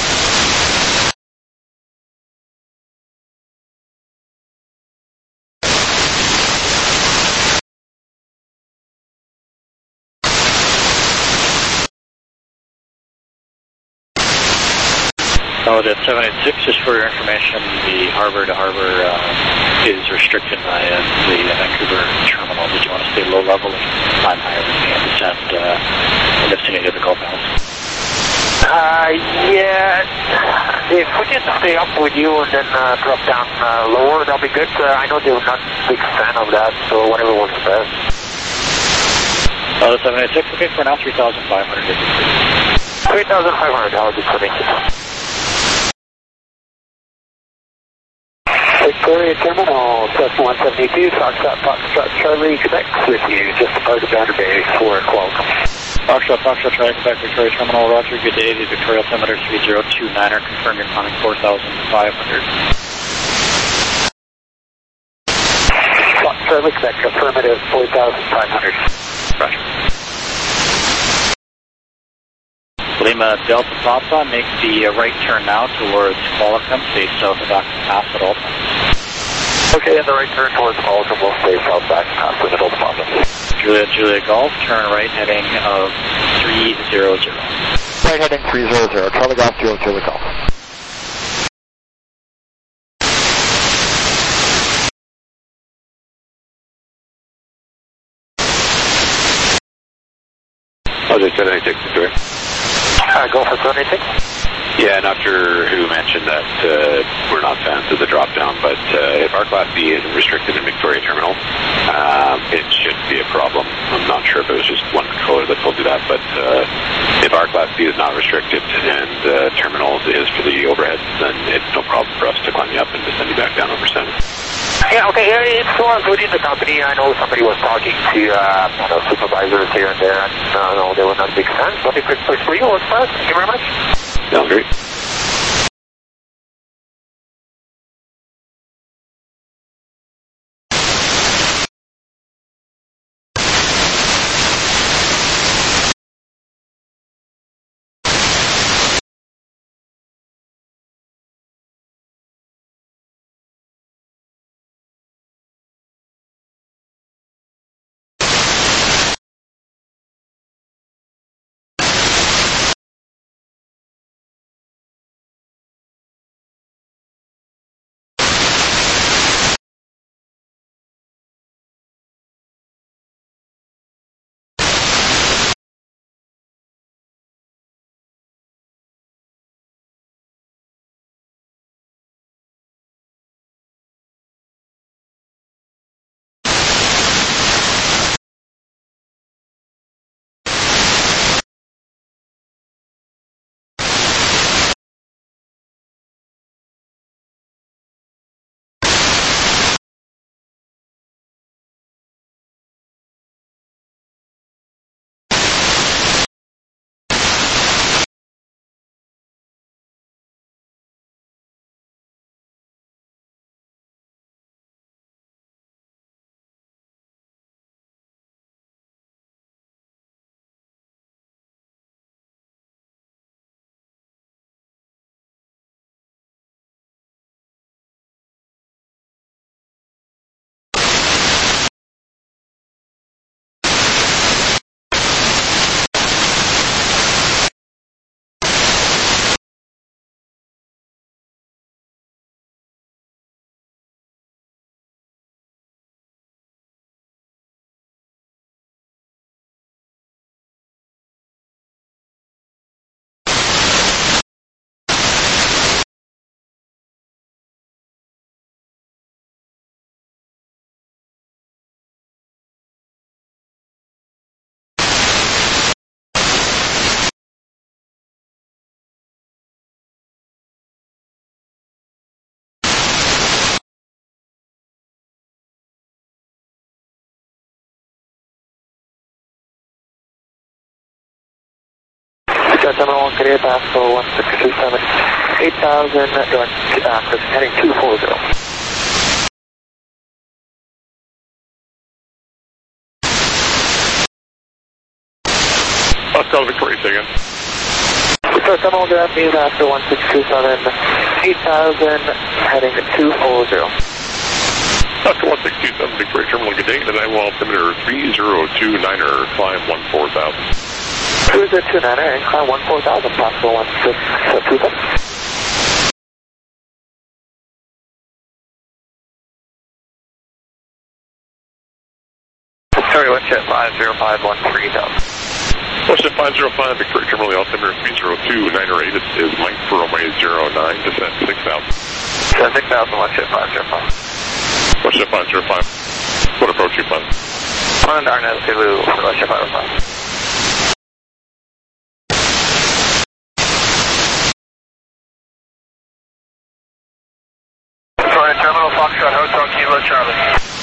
Aljet seven eight six, just for your information, the harbor to harbor uh, is restricted by uh, the Vancouver terminal. Did you want to stay low level and climb higher and descend uh, in the vicinity of the Gulf Islands? Uh, yeah, if we can stay up with you and then uh, drop down uh, lower, that'll be good. Uh, I know they were not a big fan of that, so whatever works best. Aljet seven eight six, okay, for now, three thousand five hundred. three thousand five hundred, Aljet seven eight six. Victoria Terminal, Cessna one seventy-two, Foxtrot, Foxtrot, Charlie, Quebec, with you, just departed Boundary Bay for Qualcomm. Foxtrot, Foxtrot, Charlie, Quebec, Victoria Terminal, Roger, good day, the Victoria altimeter three zero two nine, confirm you're climbing four thousand five hundred. Charlie, Quebec, affirmative, four thousand five hundred. Roger. Lima Delta Papa, make the uh, right turn now towards Qualicum, stay south of Dawson Pass at all times. Okay, and the right turn towards Qualicum will stay south back past the Delta Papa. Juliet, Juliet Golf, turn right heading of three zero zero. Right heading three zero zero, Charlie Golf, Juliet, Juliet Golf. Aljet seven eight six, Victoria. Uh, go for seven eight six. Yeah, not sure who mentioned that uh, we're not fans of the drop down, but uh, if our Class B isn't restricted in Victoria Terminal, um, it should be a problem. I'm not sure if it was just one controller that told you that, but uh, if our Class B is not restricted and uh, terminals is for the overheads, then it's no problem for us to climb you up and to send you back down over seven. Yeah, okay, it's still within the company. I know somebody was talking to uh, you know, supervisors here and there, and uh, no, they were not big fans, but if it's for you, what's that? Thank you very much. Sounds great. Start terminal one, Cadet, Pascal one six two seven, eight thousand, going uh, heading two four zero. Pascal Victoria, say again. Start terminal direct, Pascal one six two seven, eight thousand, heading two four zero. Pascal one six two seven, Victoria Terminal, good day, and I will altimeter three zero two niner, climb one four thousand. three zero two niner, and climb one four thousand, Pascal one six two seven. Victoria, what's at five zero five one three thousand? What's at five zero five, Victoria Terminal, altimeter three zero two niner eight, is, is Mike for runway zero nine, descent six thousand. Descent six thousand, what's at five zero five? What's at five zero five? What approach you plan? One and Arnaz Zulu, what's at five zero five? Victoria Terminal, Foxtrot Hotel, Kilo Charlie.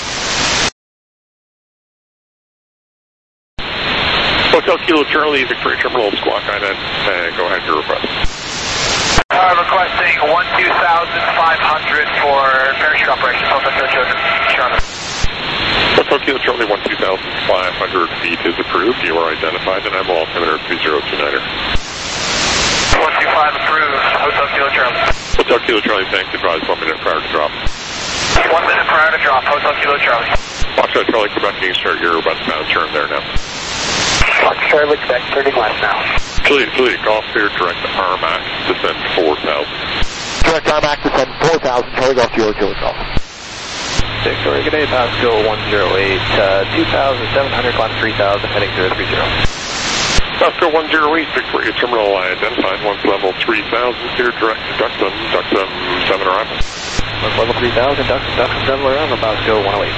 Hotel Kilo Charlie, Victoria Terminal, squawk I N N, uh, go ahead, your request. Uh, requesting one two thousand five hundred for parachute operations, Hotel Kilo Charlie. Hotel Kilo Charlie, one two thousand five hundred feet is approved. You are identified, and I'm altimeter three zero two niner. one two five approved, Hotel Kilo Charlie. Hotel Kilo Charlie, thanks. Advise one minute prior to drop. One minute prior to drop, Hotel Kilo Charlie. Foxtrot Charlie, Quebec, can you start your westbound turn there now? Foxtrot Charlie, Quebec, turning west now. Juliet, Juliet, Golf clear, direct to R MAX, descend four thousand. Direct R MAX, descend four thousand, Charlie Golf, Kilo, Kilo Golf. Victoria, good day, Pascal one zero eight, uh, two thousand seven hundred, climb three thousand, heading zero three zero. Pascal one zero eight, Victoria Terminal, identified, once level three thousand, clear direct to Duxton, Duxton seven arrival. Once level three thousand, Duxton, Duxton seven arrival, Pascal one oh eight.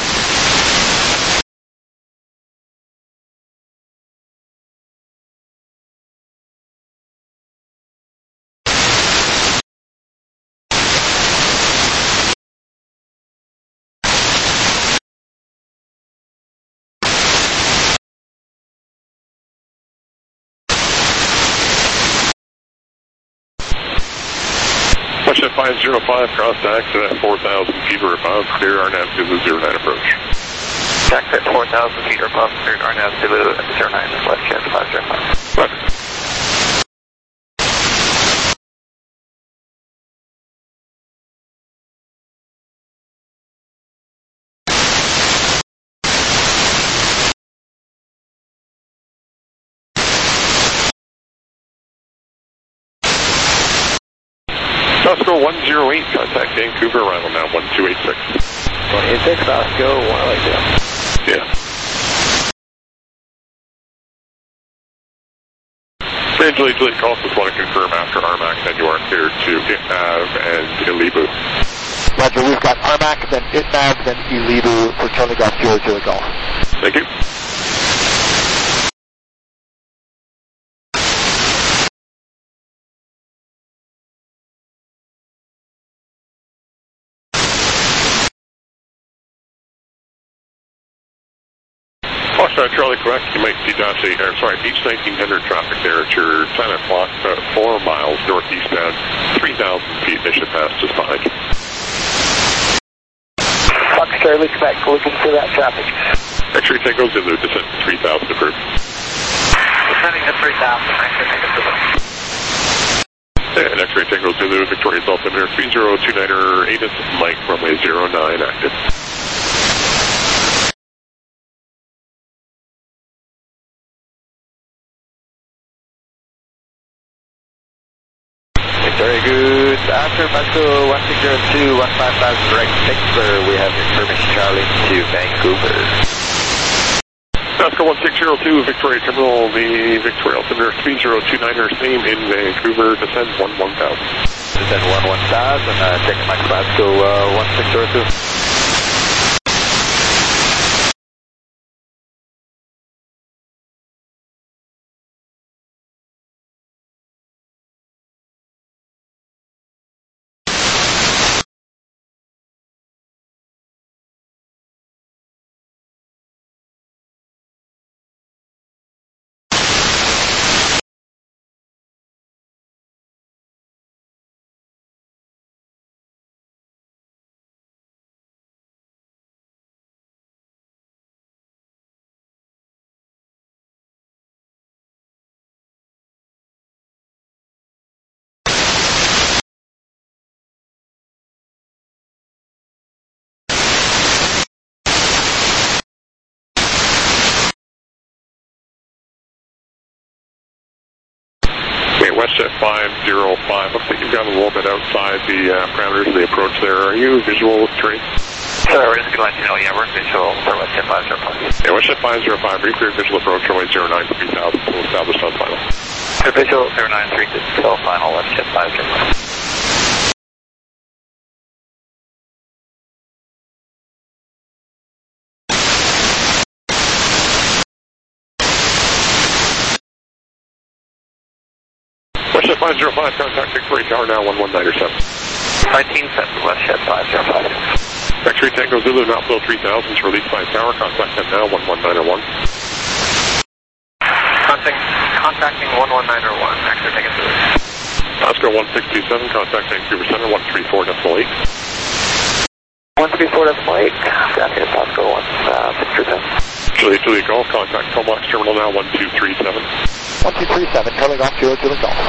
Push at five zero five, cross to exit at four thousand feet or above, clear R NAV Zulu zero nine approach. Taxi at four thousand feet or above, cleared Arnaz Zulu zero nine, left jet five zero five. Roger. Pascal one zero eight, contact Vancouver, arrival now one two eight six. one eight six, Pascal one oh eight, yeah. Yeah. And Julie, Julie, call us, just want to confirm after R MAX that you are cleared to I T N A V and Ilibu. Roger, we've got R MAX, then I T N A V, then Ilibu for Charlie Golf, Kilo, Kilo Golf. Thank you. Foxtrot Charlie, correct. You might see Dash eight, or sorry, Beach nineteen hundred traffic there at your ten o'clock, about four miles northeast bound, three thousand feet. They should pass just behind you. Foxtrot Charlie, Quebec, looking for that traffic. X-ray Tango Zulu, descent to three thousand approved. Descending to three thousand, X-ray Tango Zulu. And X-ray Tango Zulu, Victoria's altimeter three zero two niner, eight, Mike, runway zero nine, active. Very good. After Pascal one six zero two, one five five, direct Pittsburgh, we have your permission, Charlie, to Vancouver. Pascal one six zero two, Victoria Terminal, the Victoria altimeter three zero two niner, same in Vancouver, descend one one thousand. Descend one one thousand, uh, check my Pascal uh, one six zero two. WestJet five zero five, looks like you've got a little bit outside the uh, parameters of the approach there. Are you visual with trade? Sorry, we're just going to let you know, yeah, we're visual for WestJet five zero five. Yeah, WestJet five zero five, reclear visual approach, runway zero nine three thousand, full established on final. So visual zero nine three, still final, WestJet five zero five. WestJet five zero five, contact Victoria Tower now, one one nine seven. nineteen seven, WestJet five zero five. Victory Tango Zulu, Mountfield three thousand is released by tower, contact them now, one one nine one. Contact, contacting one one nine one, Victory Tango Zulu. Pasco one six two seven, contact Vancouver Center, one three four decimal eight. one three four decimal eight, down here, Pasco one six two seven. Juliet Juliet Golf, contact Comox Terminal now, one two three seven. one two three seven, Charlie Golf, Juliet Juliet Golf.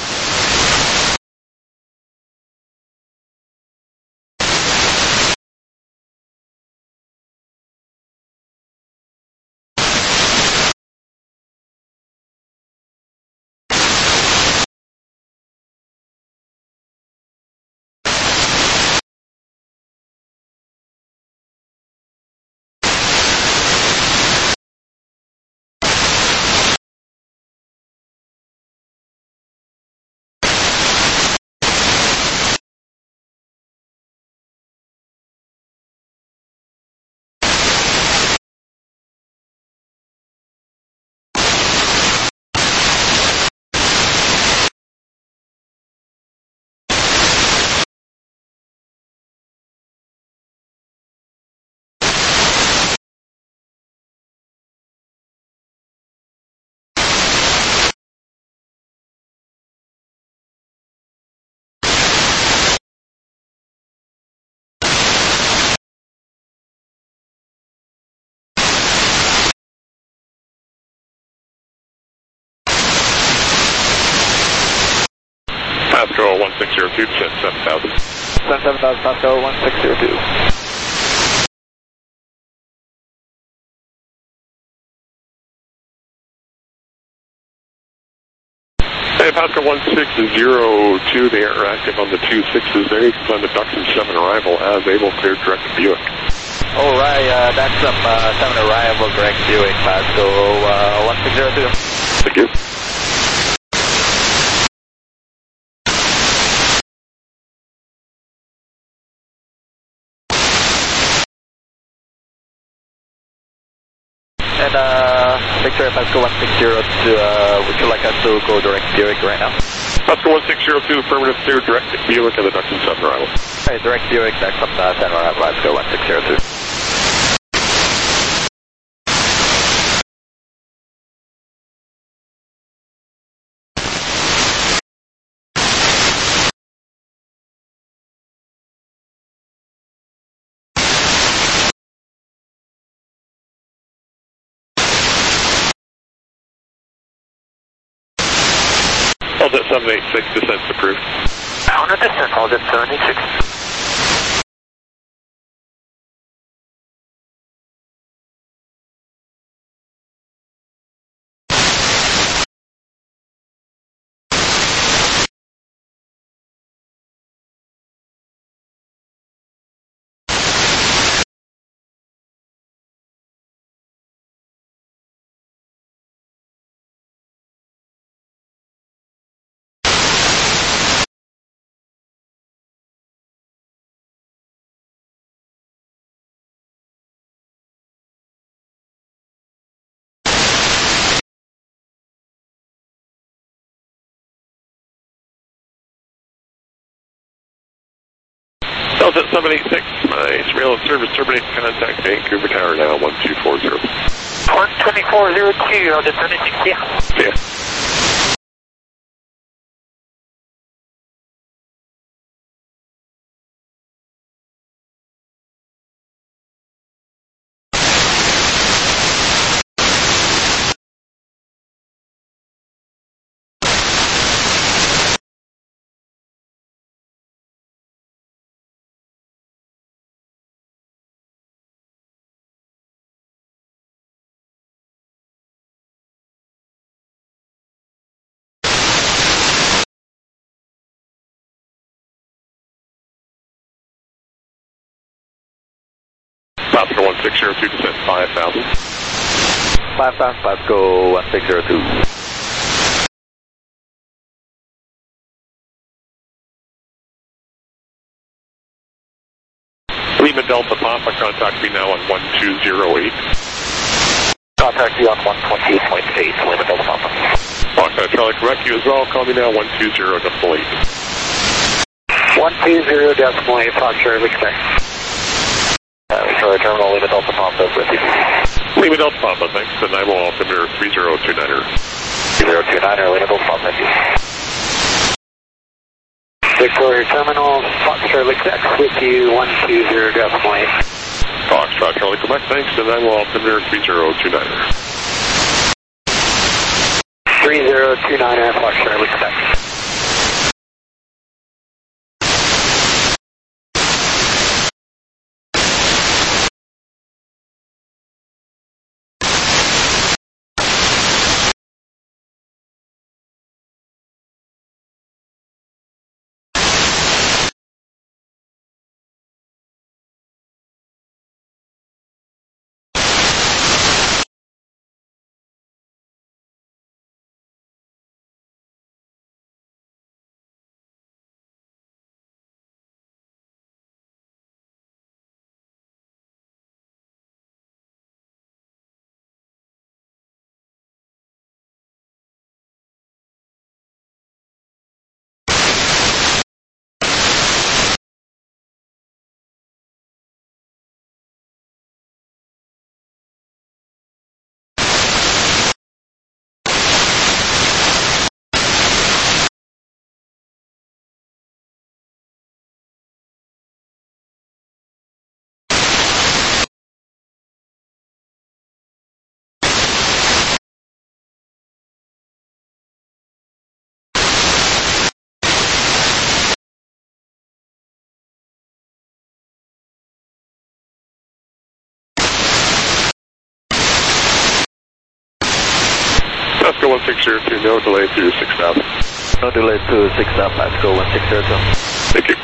Pasco one six zero two, descend seven thousand. Descend seven thousand, Pasco one six zero two. Hey, Pasco one six zero two, they are active on the two sixes there. You can find the Duxton seven arrival as able, cleared direct to Buick. All right, uh, that's some uh, seven arrival, direct Buick, Pasco uh, one six zero two. Thank you. And uh, Victoria Pasco one six zero two, uh, would you like us to go direct Buick right now? Pasco one six zero two, affirmative, clear direct to Buick and the Duxton seven arrival. Hey, direct Buick, that's from uh, seven arrival, Pasco one six zero two. Hold at seven eight six, descent approved. On a descent, hold at seven eight six. Delta seven eight six, my rail and service terminate, contact Vancouver Tower now, one two four zero. one two four zero two, I'll just send it to you. Yeah. Pasco one six zero two, descent five thousand. five thousand, Pasco one six zero two. Lima Delta Papa, contact me now on one two zero eight. Contact you on one twenty point eight, Lima Delta Papa. Foxtrot Charlie, correct you as well. Call me now one two zero decimal eight. one two zero decimal eight, Foxtrot, we connect. Uh, Victoria Terminal, Lima Delta Papa is with you. Lima Delta Papa, thanks. And I will altimeter three zero two niner. three zero two niner, Lima Delta Papa, thank you. Victoria Terminal, Foxtrot, we connect with you, one two zero decimal eight. Foxtrot Charlie, Quebec, thanks. And I will altimeter three zero two niner. three zero two niner, Foxtrot, we connect. Pasco one six zero two, no delay to six thousand. No delay to six thousand, Pasco one six zero two. Thank you.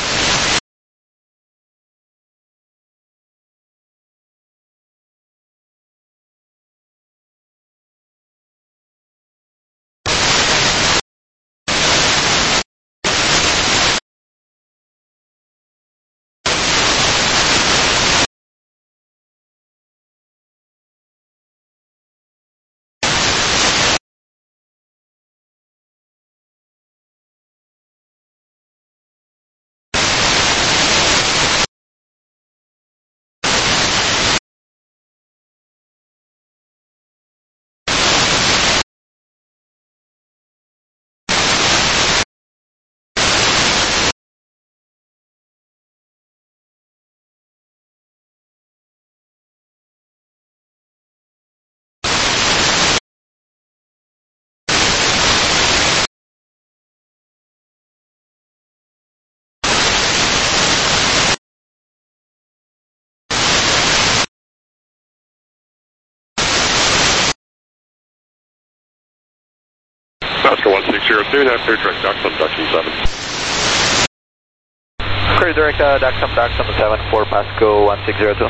Pasco one six zero two, now clear direct Doxum, Doxum seven. Clear direct uh, Doxum, Doxum seven for Pasco one six zero two.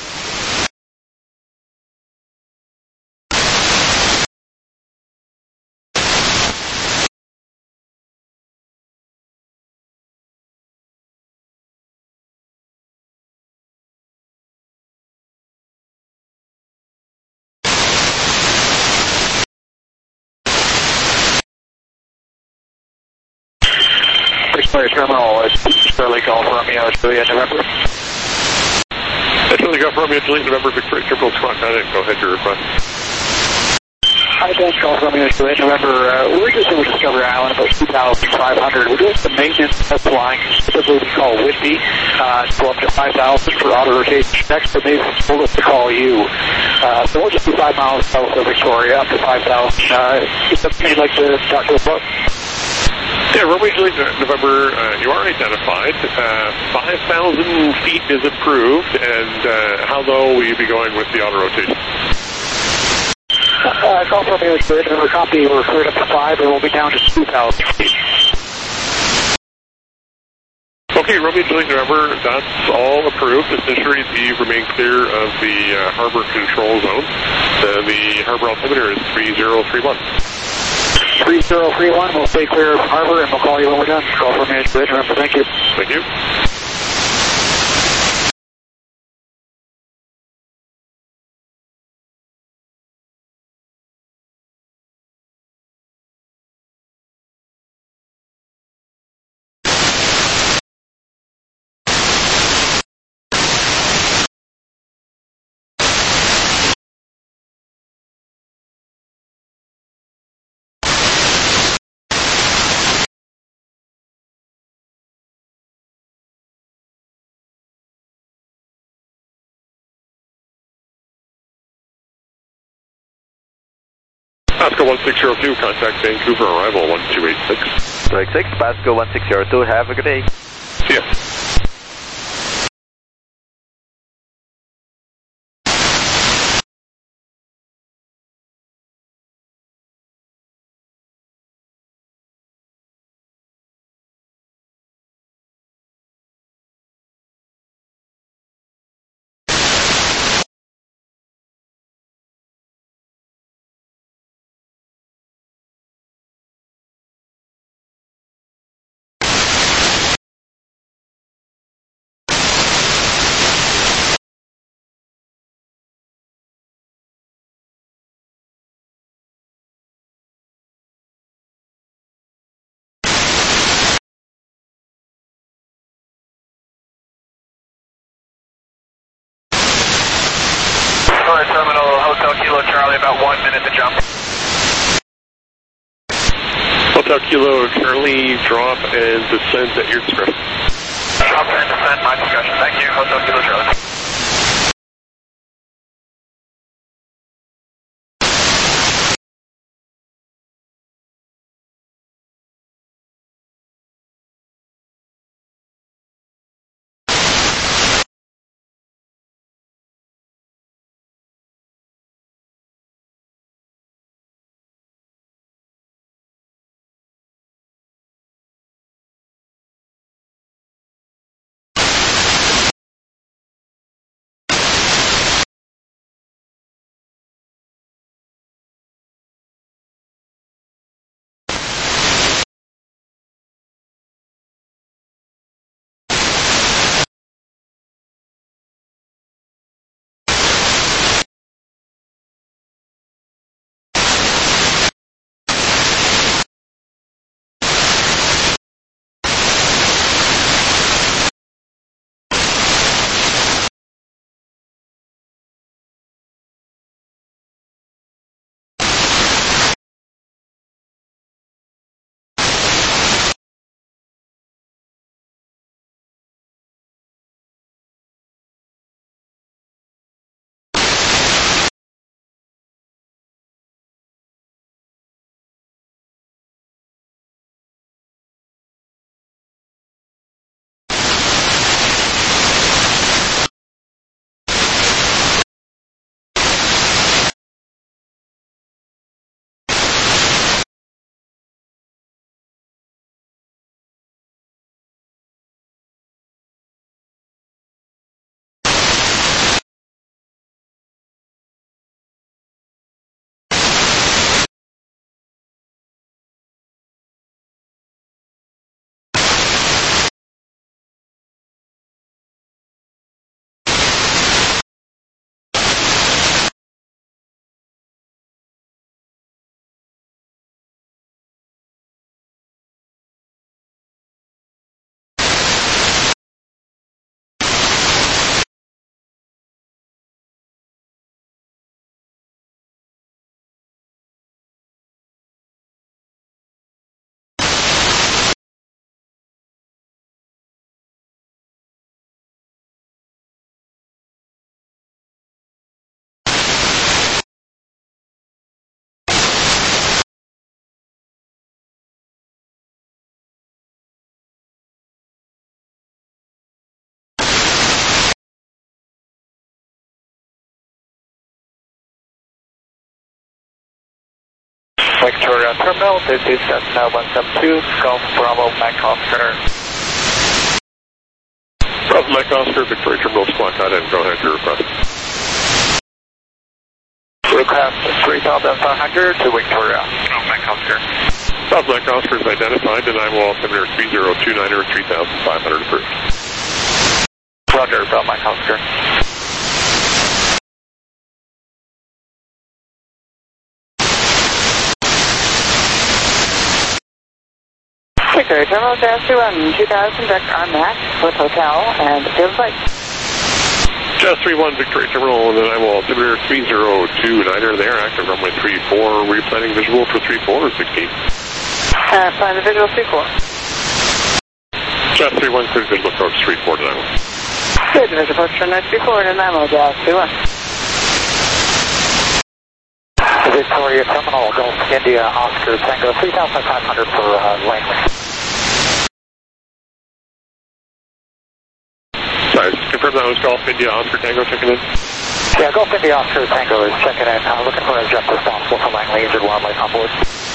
Victoria Terminal, it's Charlie Golf Romeo, Juliet, November. Charlie Golf Romeo, Juliet, November, Victoria Terminal, Squawk nine, go ahead, your request. Hi, Dan, Golf Romeo, Juliet, November. Uh, we're just over Discovery Island, about two thousand five hundred. We're doing some maintenance that's flying, typically we call Whitby, uh, to go up to five thousand for auto rotation next, but they've told us to call you. Uh, so we'll just do five miles south of Victoria, up to five thousand. Uh, is that something you'd like to talk to us about? Yeah, Romeo Juliet November, uh, you are identified. Uh, five thousand feet is approved, and uh, how low will you be going with the auto rotation? Uh, call from Romeo Juliet November, copy, we're cleared up to five, and we'll be down to two thousand feet. Okay, Okay, Romeo Juliet November, that's all approved. Essentially, you remain clear of the uh, harbor control zone. Uh, the harbor altimeter is three zero three one. three zero three one, we'll stay clear of harbor and we'll call you when we're done. Call for Romeo Juliet November, thank you. Thank you. Pasco one six zero two, contact Vancouver, arrival one two eight six. two eight six, Pasco one six zero two, have a good day. See ya. Terminal, Hotel Kilo Charlie, about one minute to jump. Hotel Kilo Charlie, drop and descend at your discretion. Drop and descend, my discussion. Thank you, Hotel Kilo Charlie. Victoria Terminal, this is Cessna one seven two, Golf Bravo, Mike Oscar. Mike Oscar, Victoria Terminal, squawk out and go ahead with your request. Request three thousand five hundred to Victoria. Oh, Mike Oscar. South Mike Oscar is identified, and I will altimeter three zero two nine or three thousand five hundred approved. Roger, South Mike Oscar. Victoria Terminal, Jazz two one two thousand, direct R MAX with hotel and field flight. Jazz three one, Victoria Terminal, and then I will altimeter three zero two nine er there, active runway three four. Were you planning visual for three four or sixteen? Uh, plan the visual three four. Jazz three one, clear visual approach three four to nine one. Good, visual approach from nine three four to nine one, Jazz two one. Victoria Terminal, Gulf India, Oscar Tango, three thousand five hundred for uh, Langley. Sorry, confirm that was Gulf India, Oscar Tango checking in? Yeah, Gulf India, Oscar Tango is checking in. I'm looking for a jet responsible for Langley, injured wildlife on board.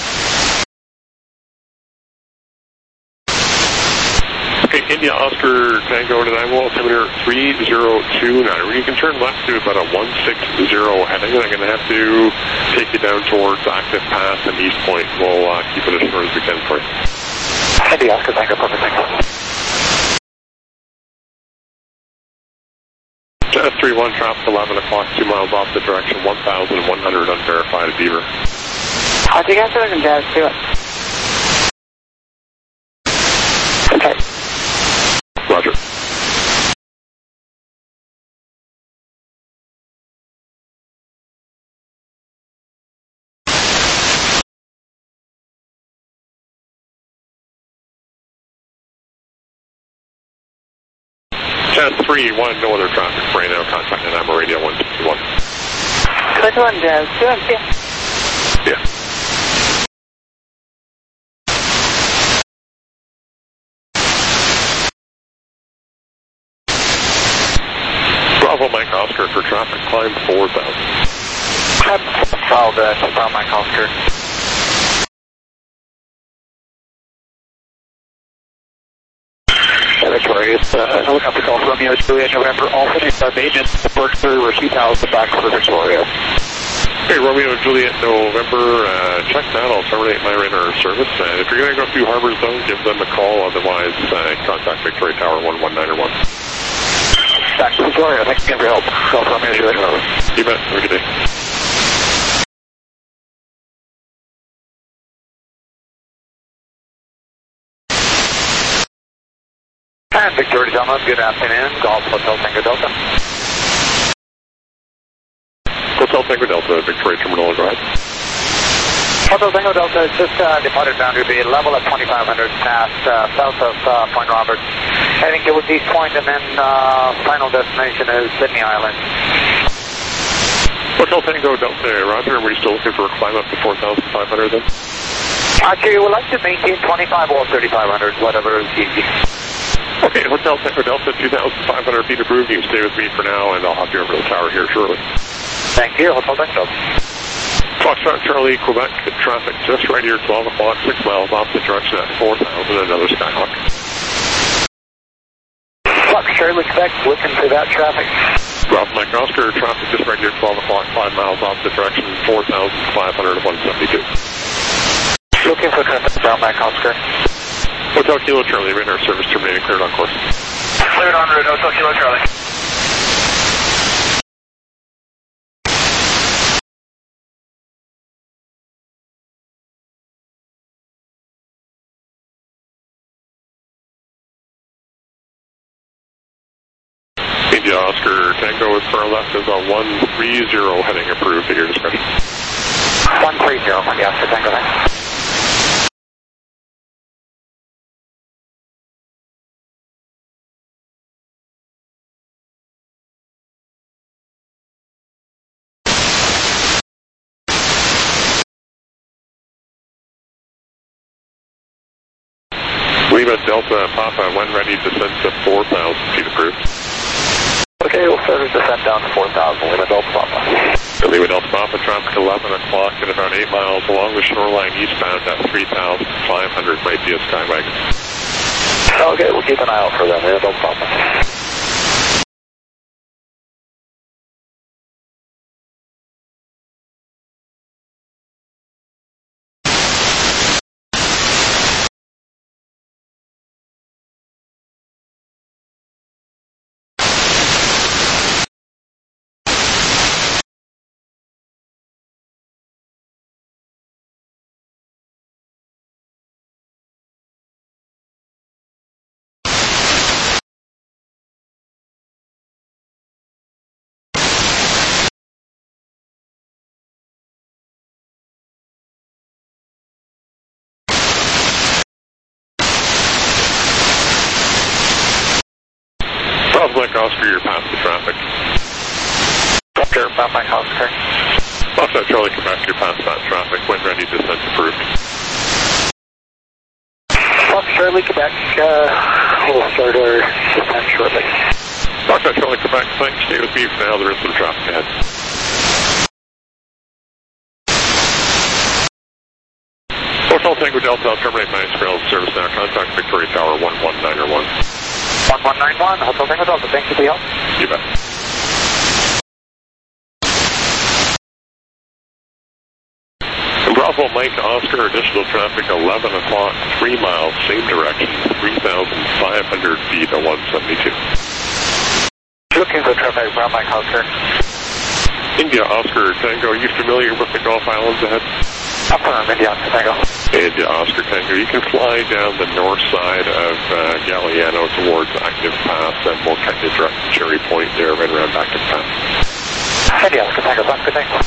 Okay, India, Oscar Tango, and I will altimeter three zero two nine. You can turn left to about a one six zero heading, and I'm going to have to take you down towards Active Pass and East Point. We'll uh, keep it as short as we can for you. India, Oscar Tango, perfect, thank you. Jazz three one, traffic eleven o'clock, two miles off the direction, one thousand one hundred unverified at Beaver. I'll take out the Jazz two one. Okay. Roger. Jazz three one, no other traffic for right now. Contact Nanaimo Radio one sixty-one. Click one, Jazz two one, yeah. Yeah. Bravo Mike Oscar for traffic climb four thousand. I'll uh, Bravo Mike Oscar. Victoria, uh, helicopter call from Romeo Juliet, November, alternate uh, maintenance, Berkshire, or two thousand back for Victoria. Okay, Romeo and Juliet, November, uh, check that. I'll terminate my radar service. And if you're going to go through Harbor Zone, give them a call. Otherwise, uh, contact Victoria Tower one one nine one. Back to Victoria. Thanks again for your help. Call from Romeo and Juliet. You bet. Have a good day. And Victoria Gentlemen, good afternoon. Golf Hotel Tango Delta. Hotel Tango Delta, Victoria Terminal, go ahead. Hotel Tango Delta is just uh, departed boundary B, level at twenty-five hundred, past uh, south of uh, Point Roberts. Heading towards East Point, and then uh, final destination is Sydney Island. Hotel Tango Delta, Roger. Are we still looking for a climb up to four thousand five hundred then? Actually, we'd like to maintain twenty-five or thirty-five hundred, whatever is easy. Okay, Hotel Tango Delta, two thousand five hundred feet approved. You can stay with me for now, and I'll hop you over to the tower here shortly. Thank you, Hotel Tango. Foxtrot Charlie, Quebec, traffic just right here, twelve o'clock, six miles opposite direction at four thousand, another Skyhawk. Fox Charlie, Quebec, looking for that traffic. Bravo Mike Oscar, traffic just right here, twelve o'clock, five miles opposite direction, four thousand five hundred, one seventy-two. Looking for traffic, Bravo Mike Oscar. Hotel Kilo Charlie, radar service terminated, cleared on course. Cleared on route, Hotel Kilo Charlie. India Oscar Tango is far left is a one three zero heading approved at your discretion. one three zero, India Oscar Tango, thanks. Lima Delta Papa, when ready, descend to four thousand feet approved. Okay, we'll service descent down to four thousand, Lima Delta Papa. Lima Delta Papa, traffic eleven o'clock at about eight miles along the shoreline eastbound at three thousand five hundred, might be a Skywagon. Okay, we'll keep an eye out for them, Lima Delta Papa. Bravo Mike Oscar, you're past the traffic. Roger, Bravo Mike Oscar. Foxtrot Charlie, Quebec, you're past that traffic. When ready, descent approved. Foxtrot Charlie, Quebec, uh, we'll start our descent shortly. Foxtrot Charlie, Quebec, thanks. Stay with me for now. There is some traffic ahead. Hotel Tango Delta, I'll terminate my ground service now. Contact Victoria Tower one one nine one. one one nine one, Hotel Tango Delta, thank you for the help. You bet. Bravo Mike Oscar, additional traffic eleven o'clock, three miles, same direction, three thousand five hundred feet at one seventy-two. Looking for traffic, Bravo Mike Oscar. India Oscar Tango, are you familiar with the Gulf Islands ahead? Affirm, India Oscar Tango. India Oscar Tango, you can fly down the north side of uh, Galiano towards Active Pass, and we'll cut you direct to Cherry Point there, right around Active Pass. India Oscar Tango, Oscar Tango.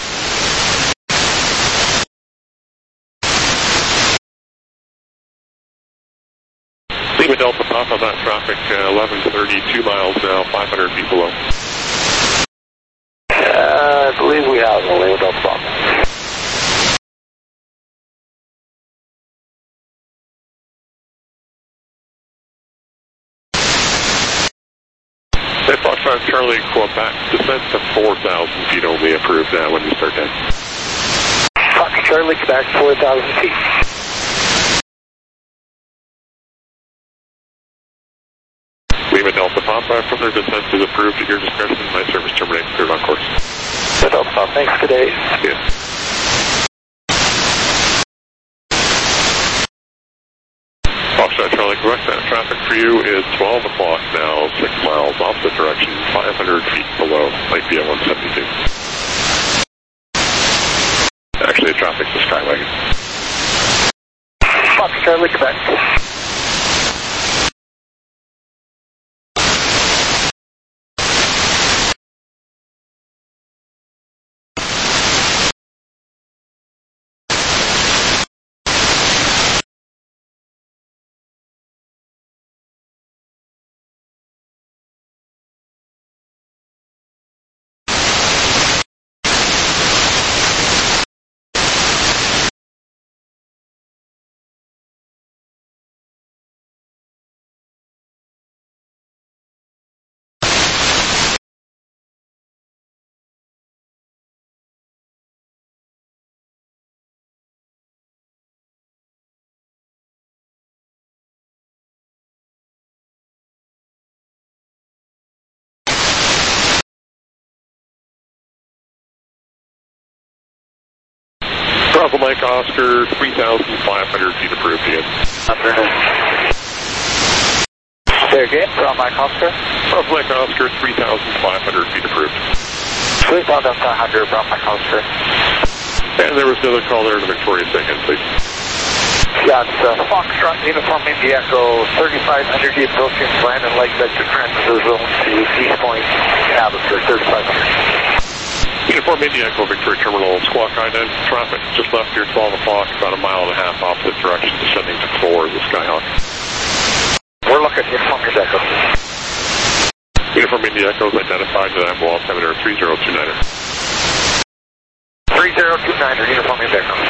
Lima Delta Papa, that traffic, uh, eleven thirty, two miles now, five hundred feet below. Uh, I believe we have a Lima Delta Papa. Hey, Foxtrot Charlie, Quebec, descent to four thousand feet only approved now when you start down. Foxtrot Charlie, Quebec, four thousand feet. Lima Delta Papa, further descent is approved at your discretion. My service terminates, cleared on course. Lima Delta Papa, thanks today. Yes. Foxtrot Charlie, Quebec, that traffic for you is twelve o'clock now, six miles opposite direction, five hundred feet below, might be at one seventy-two. Actually, the traffic's the Skywagon. Foxtrot Charlie, Quebec. Bravo Mike Oscar, three thousand five hundred feet approved again. There again, Bravo Mike Oscar. Bravo Mike Oscar, three thousand five hundred feet approved. three thousand five hundred, Bravo Mike Oscar. And there was another call there in the Victoria second, please. Yeah, it's uh, Foxtrot Uniform India Echo, thirty-five hundred, the approaching land and Lake Vector transfer zone to East Point, Abbotsford, thirty-five hundred. Uniform India Echo Victoria Terminal, squawk ident traffic just left here twelve o'clock, about a mile and a half opposite direction, descending to four of the Skyhawk. We're looking at Uniform India Echo. Uniform India Echo is identified at Amble altimeter three zero two niner. three zero two niner, Uniform India Echo.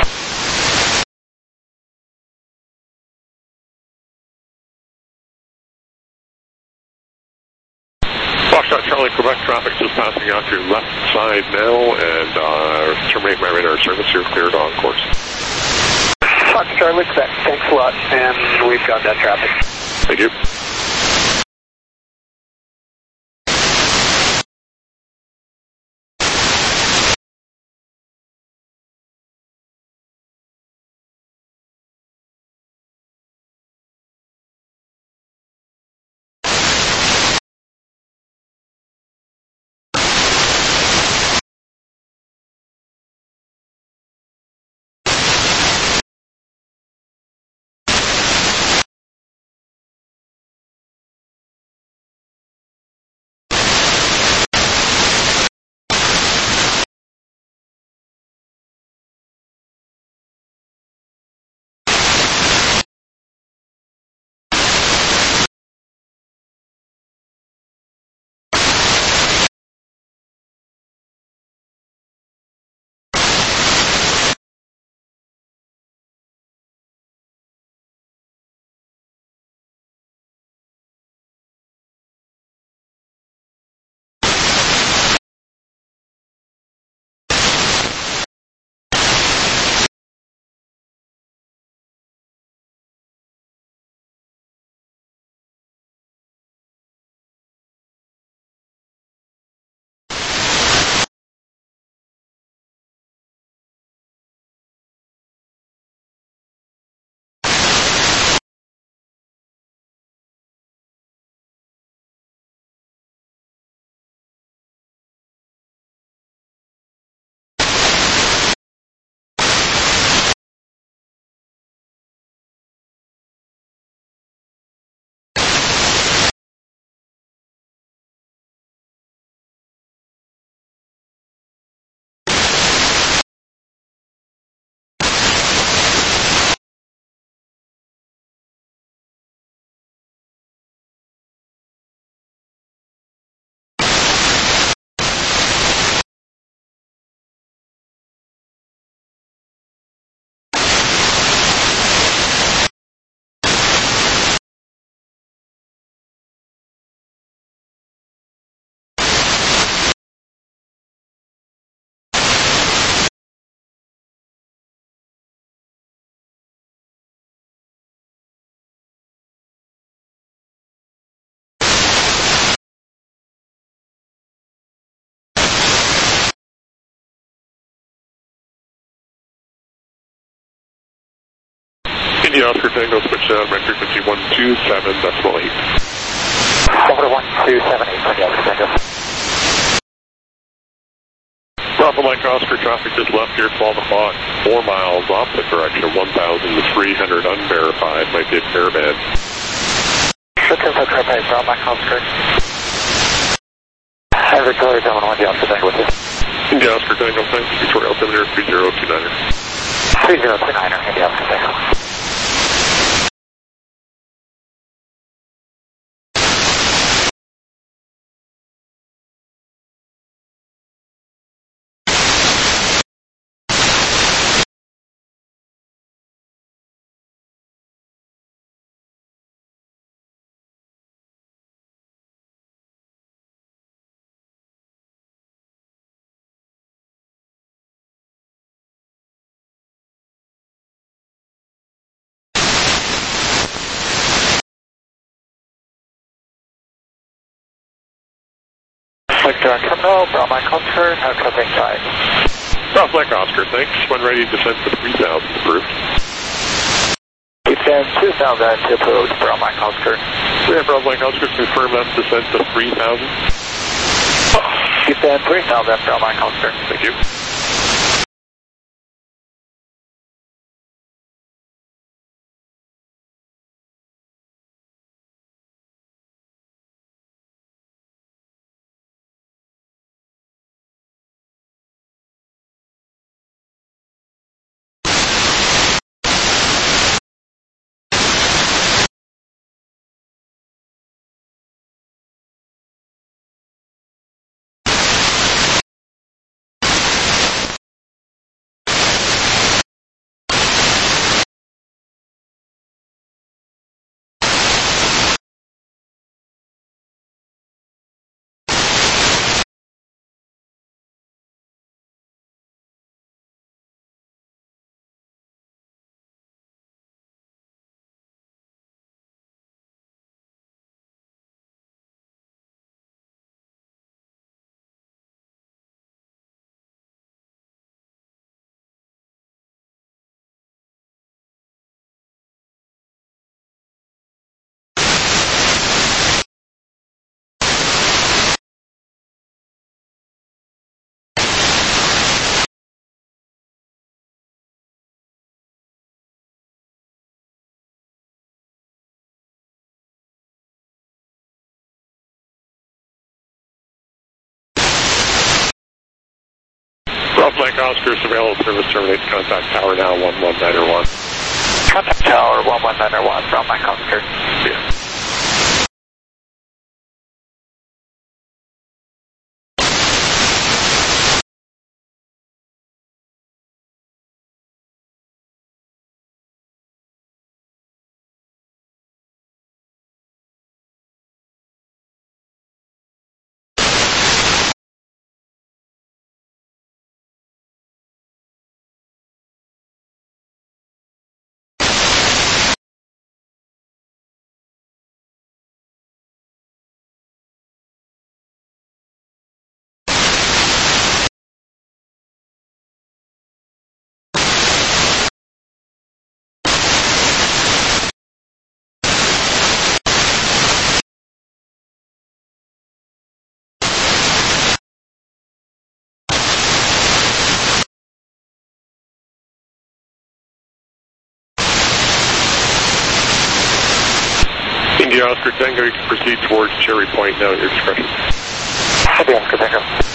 Foxtrot Charlie, Quebec traffic just passing out your left side now, and uh, terminate my radar service. You're cleared on course. Foxtrot Charlie, Quebec, thanks a lot, and we've got that traffic. Thank you. India Oscar Tango, switch uh, red frequency one two seven decimal eight. Over to one two seven eight, India Oscar Tango. Bravo Mike Oscar, traffic just left here, twelve o'clock, four miles opposite direction, one thousand three hundred unverified, might be a caravan. Shut down for caravan, Bravo Mike Oscar. Have Victoria Delta one, India Oscar Tango with you. India Oscar Tango, thanks, Victoria altimeter three zero two niner. three zero two niner, India Oscar Tango. Victoria Terminal, Bravo Mike Oscar, no covering side. Bravo Mike Oscar, thanks. When ready, descent to three thousand approved. Descent two thousand approved, Bravo Mike Oscar. Yeah, Bravo Mike Oscar, confirm that's descent to three thousand. Descent three thousand, Bravo Mike Oscar. Thank you. Bravo Mike Oscar, surveillance service terminates, contact tower now, one one niner one. Contact tower, one one niner one, Bravo Mike Oscar. Yeah. India Oscar Tango, you can proceed towards Cherry Point now at your discretion. India Oscar Tango.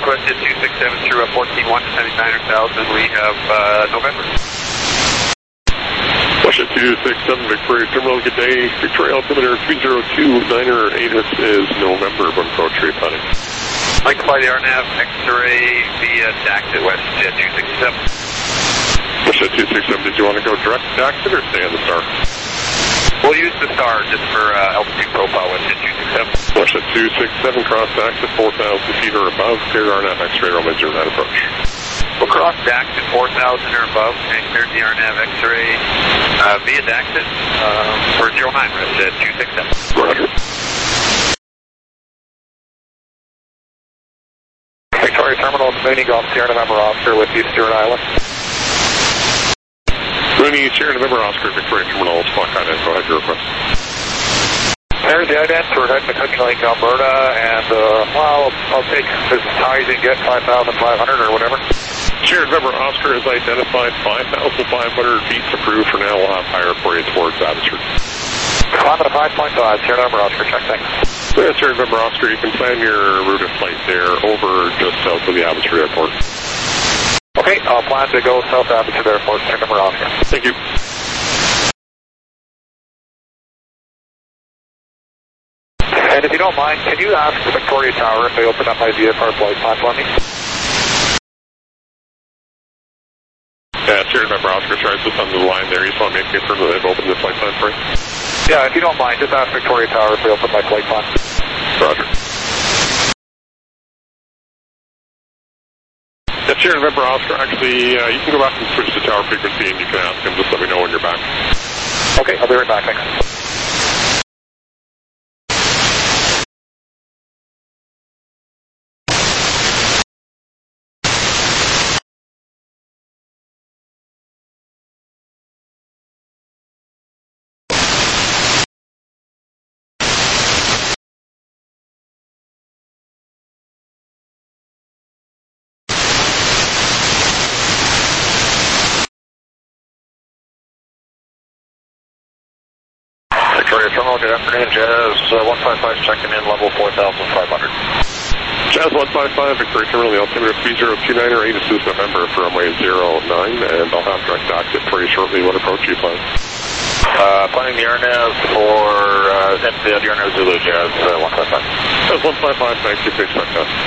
requested two six seven through uh, fourteen one to seventy-nine thousand. We have uh, November. Russia two six seven Victoria Terminal, good day. Victoria altimeter three zero two niner eight is November, one approach replanning. I'd like to fly the R NAV X-ray via Daxit West Jet two six seven. Russia two six seven, did you want to go direct to Daxit or stay on the Star? We'll use the Star just for uh, altitude profile with Jet two six seven. Russia two six seven, cross Daxit four thousand feet or above, clear R NAV X-ray, runway zero nine approach. We'll cross Daxit four thousand or above and clear the R NAV X-ray uh, via Daxit uh, for zero nine, Jet two six seven. Roger. Victoria Terminal, Mooney Golf Sierra November Oscar with you, Stewart Island. Mooney Sierra November Oscar, Victoria Terminal, squawk on in, go ahead, your request. There's the ident, we're heading to Cooking Lake, Alberta, and, uh, well, I'll take as high as you can get, five thousand five hundred or whatever. Sierra November Oscar has identified five thousand five hundred feet approved for now. We'll have higher for you towards Abbotsford. Climb at a five point five, Sierra November Oscar, check, thanks. Yeah, Sierra November Oscar, you can plan your route of flight there over just south of the Abbotsford Airport. Okay, I'll plan to go south Abbotsford Airport, Sierra November Oscar. Thank you. And if you don't mind, can you ask the Victoria Tower if they open up my V F R flight plan for me? Yeah, Sierra November Oscar, sorry, just on the line there. You just want to make sure that they've opened the flight plan for you? Yeah, if you don't mind, just ask Victoria Tower if they open my flight plan. Roger. Yeah, Sierra November Oscar, actually, uh, you can go back and switch to tower frequency and you can ask them. Just let me know when you're back. Okay, I'll be right back, thanks. Victoria Terminal, good afternoon. Jazz uh, one five five checking in, level four thousand five hundred. Jazz one five five, Victoria Terminal, the altimeter three zero two nine or eight is November for runway zero nine, and I'll have direct Daxit for you shortly. What approach are you planning? Uh, planning the R NAV for uh, the R NAV Zulu, Jazz uh, one five five. Jazz one five five, thank you, please expect that.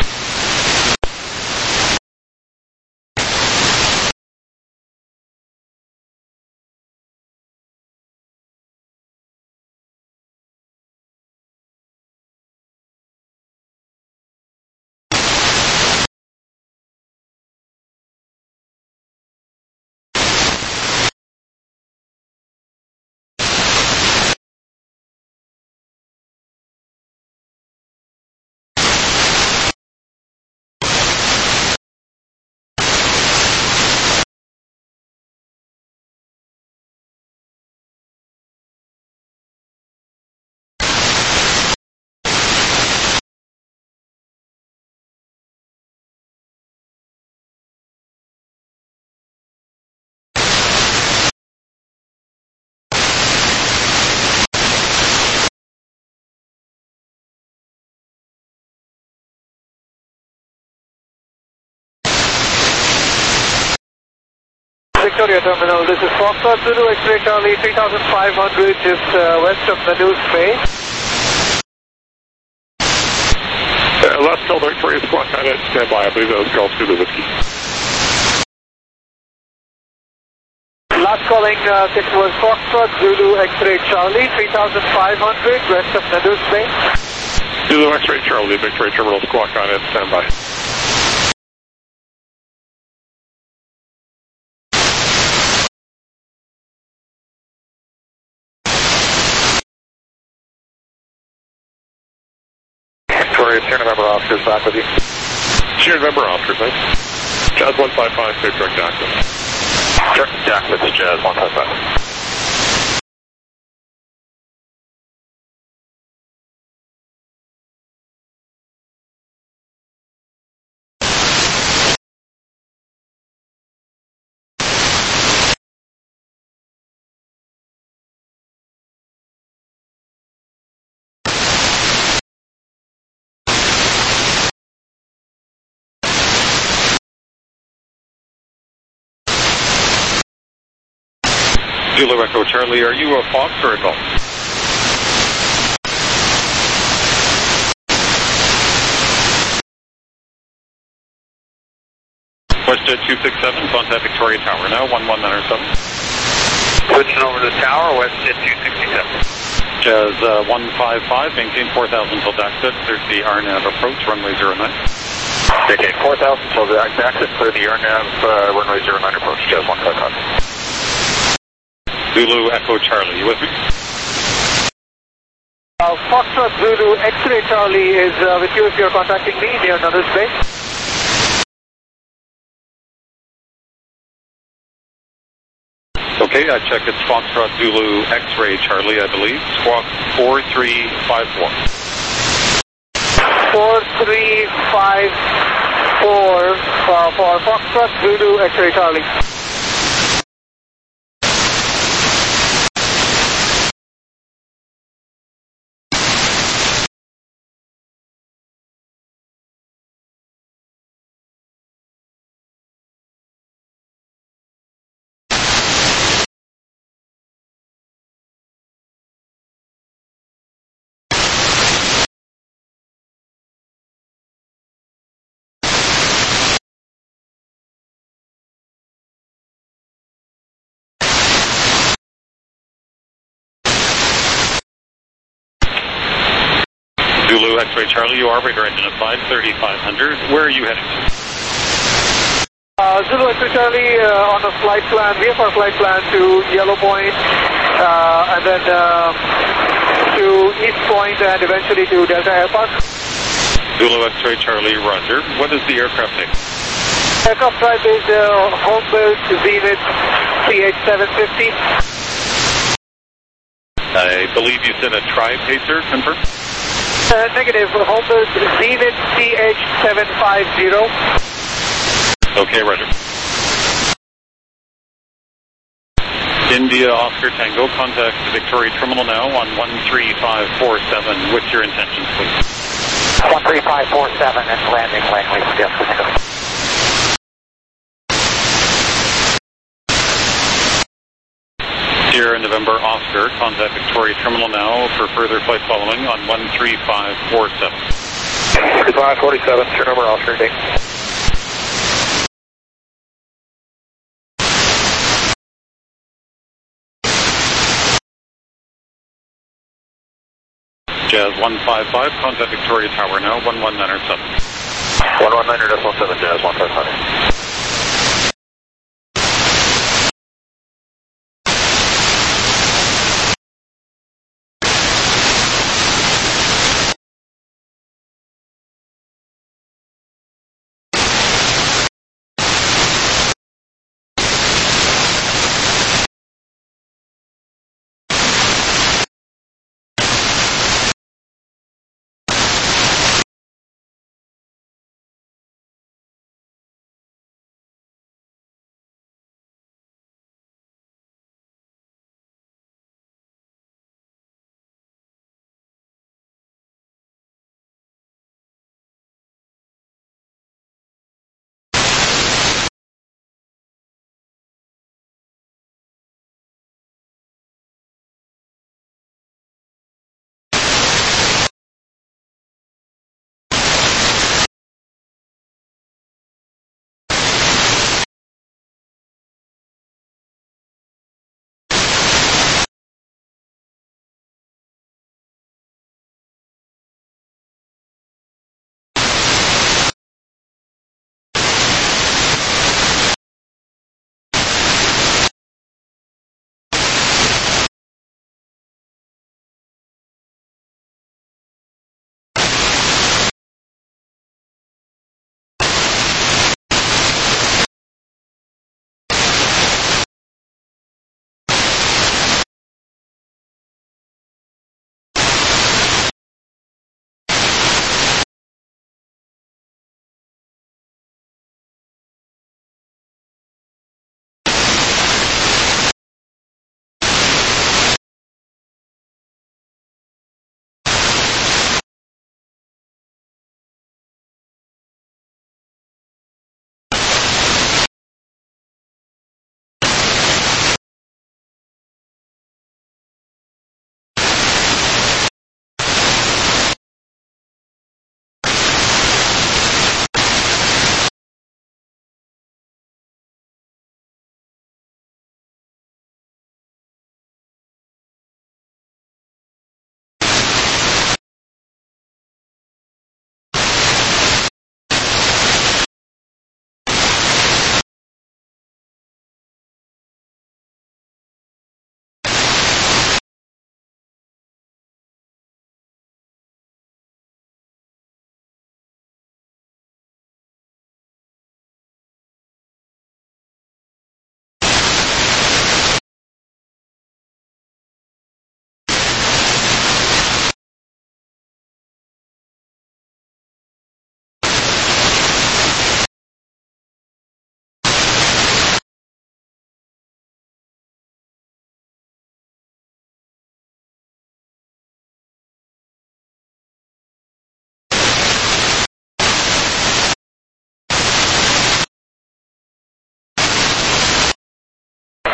Victoria Terminal, this is Foxtrot Zulu X-ray Charlie three thousand five hundred, just uh, west of Manus Bay. Uh, last call, Victoria Squawk on it, stand by. I believe that was called Zulu Whiskey. Last calling, uh, it was Foxtrot Zulu X-ray Charlie three thousand five hundred, west of Manus Bay. Zulu X-ray Charlie, Victoria Terminal, Squawk on it, stand by. Sierra November Oscar is back with you. Sierra November Oscar, thanks. Jazz one five five, clear direct Daxit. Direct Daxit to Jazz one five five. Zulu Echo Charlie, are you a Fox or a Golf? WestJet two six seven, contact Victoria Tower now, one one nine seven. Switching over to the tower, WestJet two sixty-seven. Jazz uh, one five five, maintain four thousand till Daxit, there's the R NAV approach, runway zero nine. Maintain four thousand till the Daxit, clear the R NAV, uh, runway zero nine approach, Jazz one five five. Zulu Echo Charlie, you with me? Uh, Foxtrot Zulu X-Ray Charlie is uh, with you if you're contacting me near Nuttall's Bay. Okay, I check it's Foxtrot Zulu X-Ray Charlie, I believe. Squawk four three five four. four three five four uh, for Foxtrot Zulu X-Ray Charlie. Zulu X-Ray Charlie, you are radar engine applied, thirty-five hundred. Where are you heading to? Uh, Zulu X-Ray Charlie uh, on a flight plan, V F R flight plan to Yellow Point, uh, and then uh, to East Point and eventually to Delta Airpark. Zulu X-Ray Charlie, roger. What is the aircraft type? Aircraft type is uh, home-built Zenith C H seven fifty. I believe you said a tri-pacer, confirm? Uh, negative, home-built Zenith C H seven fifty. Okay, roger. India Oscar Tango, contact the Victoria Terminal now on one three five four seven with your intentions, please. one three five four seven and landing language, yes, let's go. Sierra November Oscar, contact Victoria Terminal now for further flight following on one three five four seven. five forty-seven, Sierra November Oscar, take. Jazz one five five, contact Victoria Tower now, one one nine seven. one one nine seven, Jazz one five five.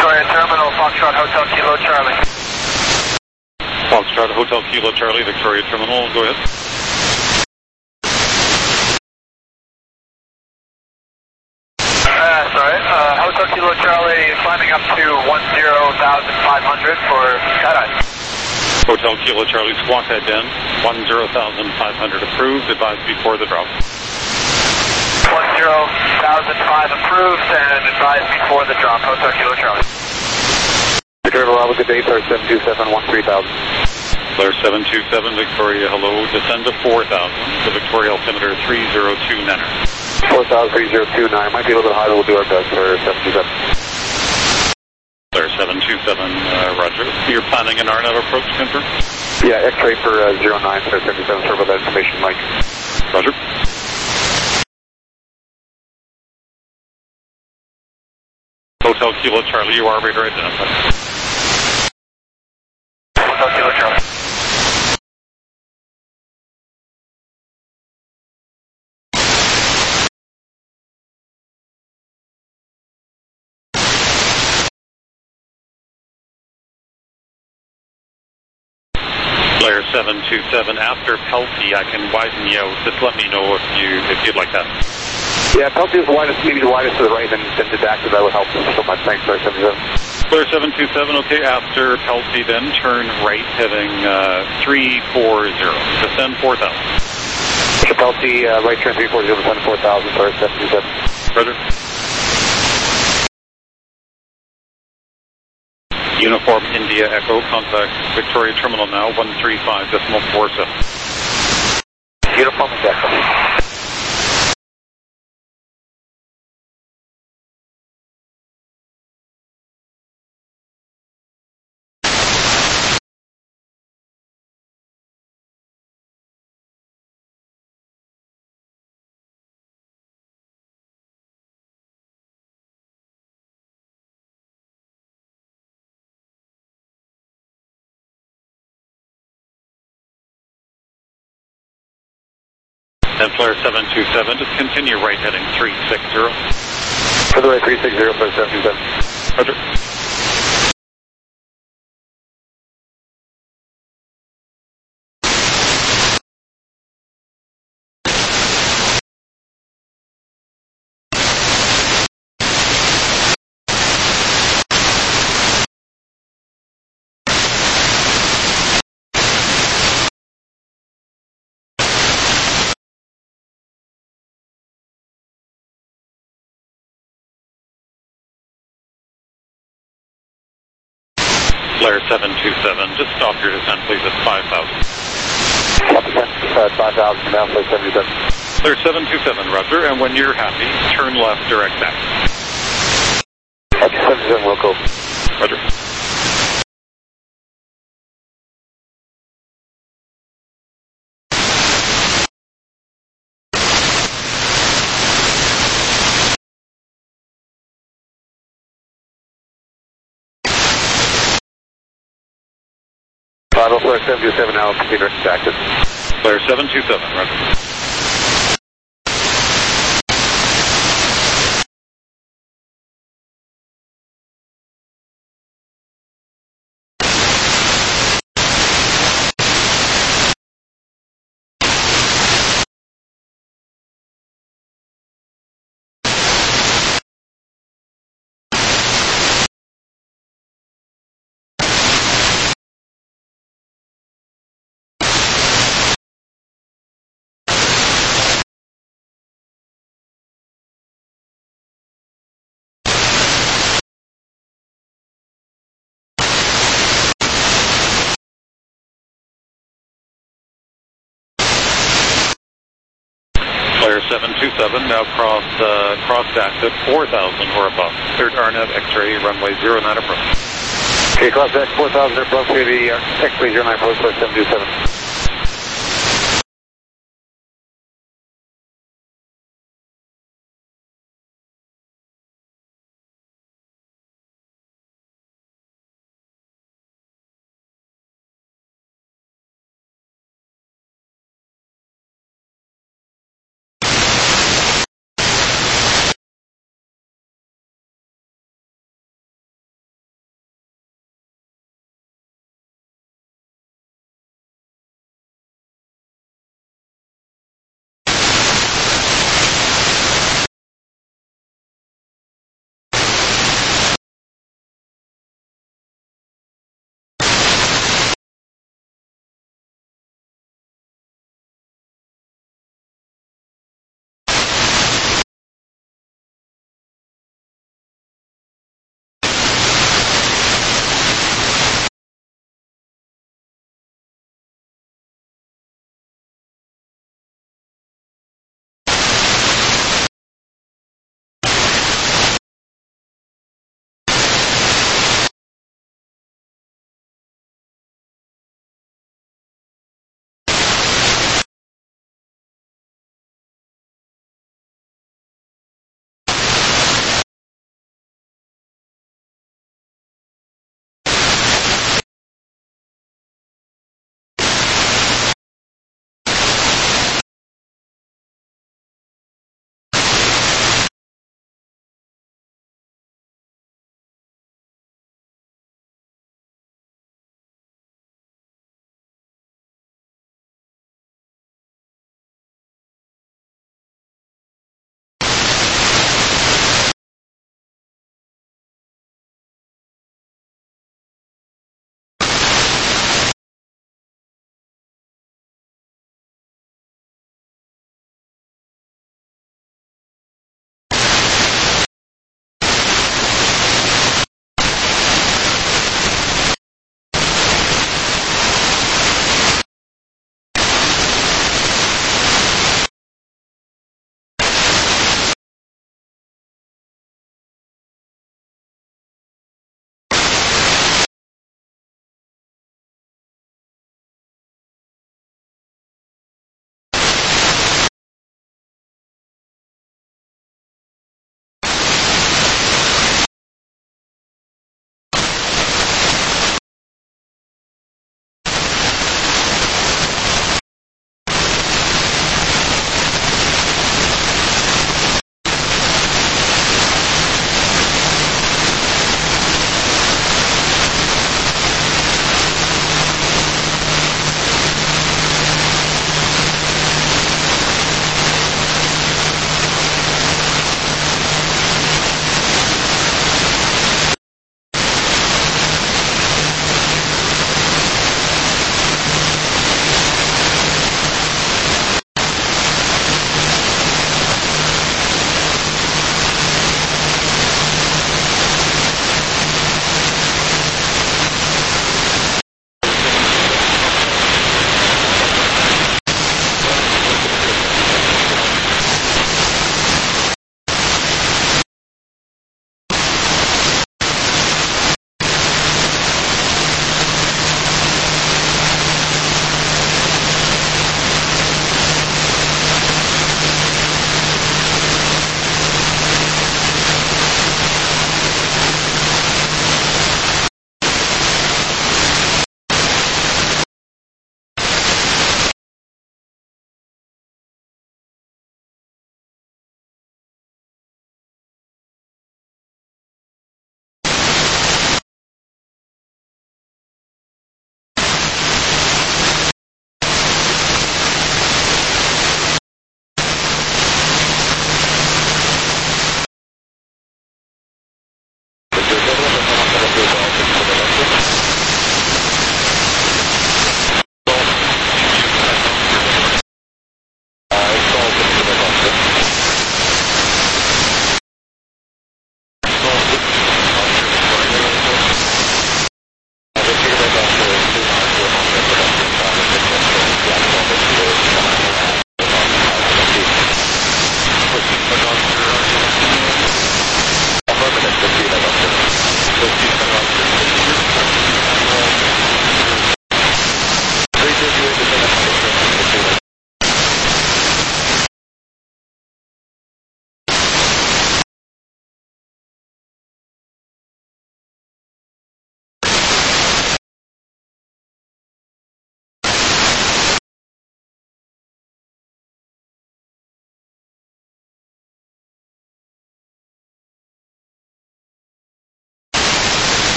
Victoria Terminal, Foxtrot Hotel Kilo Charlie. Foxtrot Hotel Kilo Charlie, Victoria Terminal, go ahead. Uh, sorry, uh, Hotel Kilo Charlie climbing up to ten thousand five hundred for cut-eye. Hotel Kilo Charlie, squawk head in, ten thousand five hundred approved, advised before the drop. ten thousand five approved and advised before the drop, Hotel Kilo Charlie. Victoria, Bravo, good day, sir, seven two seven, one three thousand. Flare seven two seven, Victoria, hello, descend to four thousand, the Victoria altimeter three zero two nine. four thousand three zero two nine, might be a little bit high, but we'll do our best for seven two seven. Flare seven two seven, uh, roger. You're planning an R NAV approach, confirm? Yeah, X-ray for uh, zero nine, sir, seven two seven, sorry about that information, Mike. Roger. Hotel Kilo Charlie, you are radar identified. Hotel Kilo Charlie. Flare seven two seven, after Pelty, I can widen you out. Just let me know if, you, if you'd like that. Yeah, Pelty is the widest, maybe the widest to the right, and then didactic, that would help so much. Thanks, Flare seven two seven. Flare seven two seven, okay, after Pelty, then turn right, heading uh, three four zero. Descend four thousand. Pelty, uh, right turn three four zero, descend four thousand, Flare seven two seven. Roger. Uniform India Echo, contact Victoria Terminal now, one three five decimal four seven. Uniform India Echo. And Flare seven two seven, just continue right heading three six zero. For the right three six zero, Flare seven two seven. Roger. Flare seven two seven, just stop your descent, please, at five thousand. Stop descent at five thousand, now Flare seven two seven. Flare seven two seven, roger, and when you're happy, turn left, direct back. Okay, seven two seven, we'll go. Roger. Bravo, Flare seven two seven, now computer active. Flare seven two seven, roger. Flare seven two seven, now cross, uh, cross dax at four thousand or above. Third R NAV X-ray, runway zero nine approach. Okay, cross dax four thousand or above, clear the uh, X-ray zero nine approach, Flare seven two seven.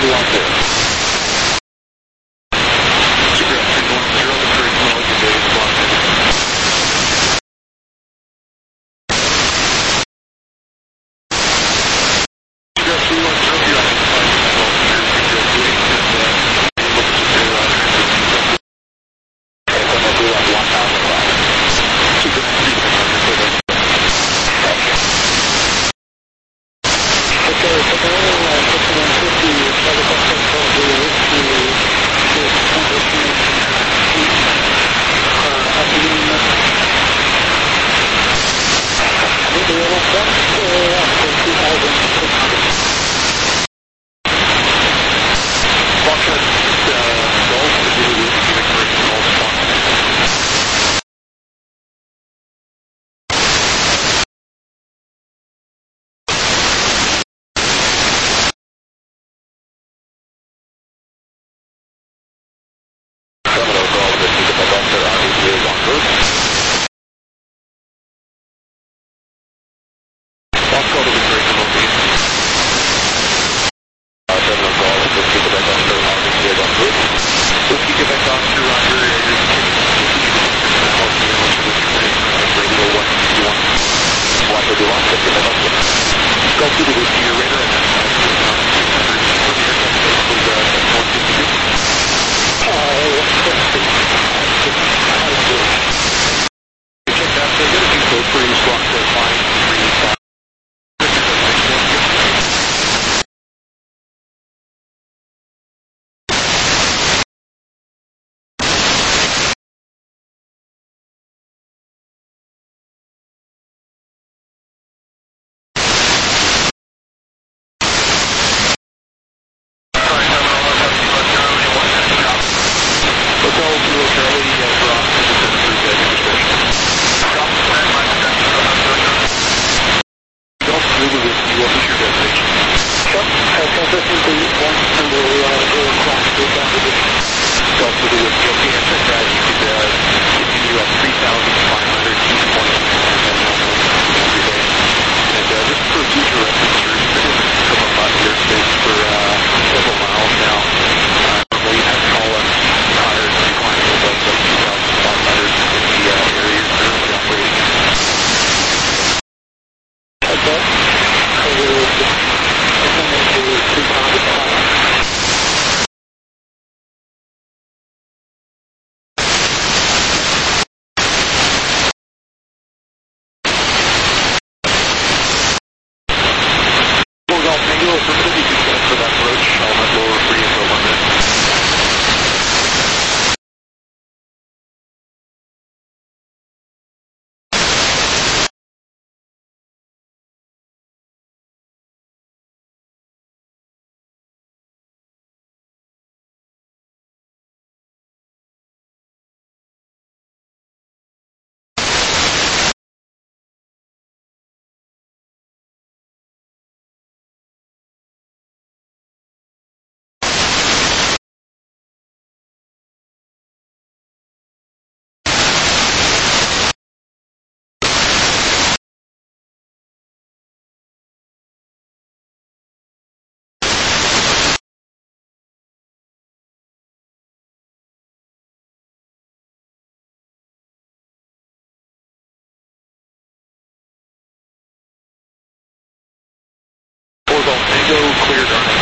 Tango cleared on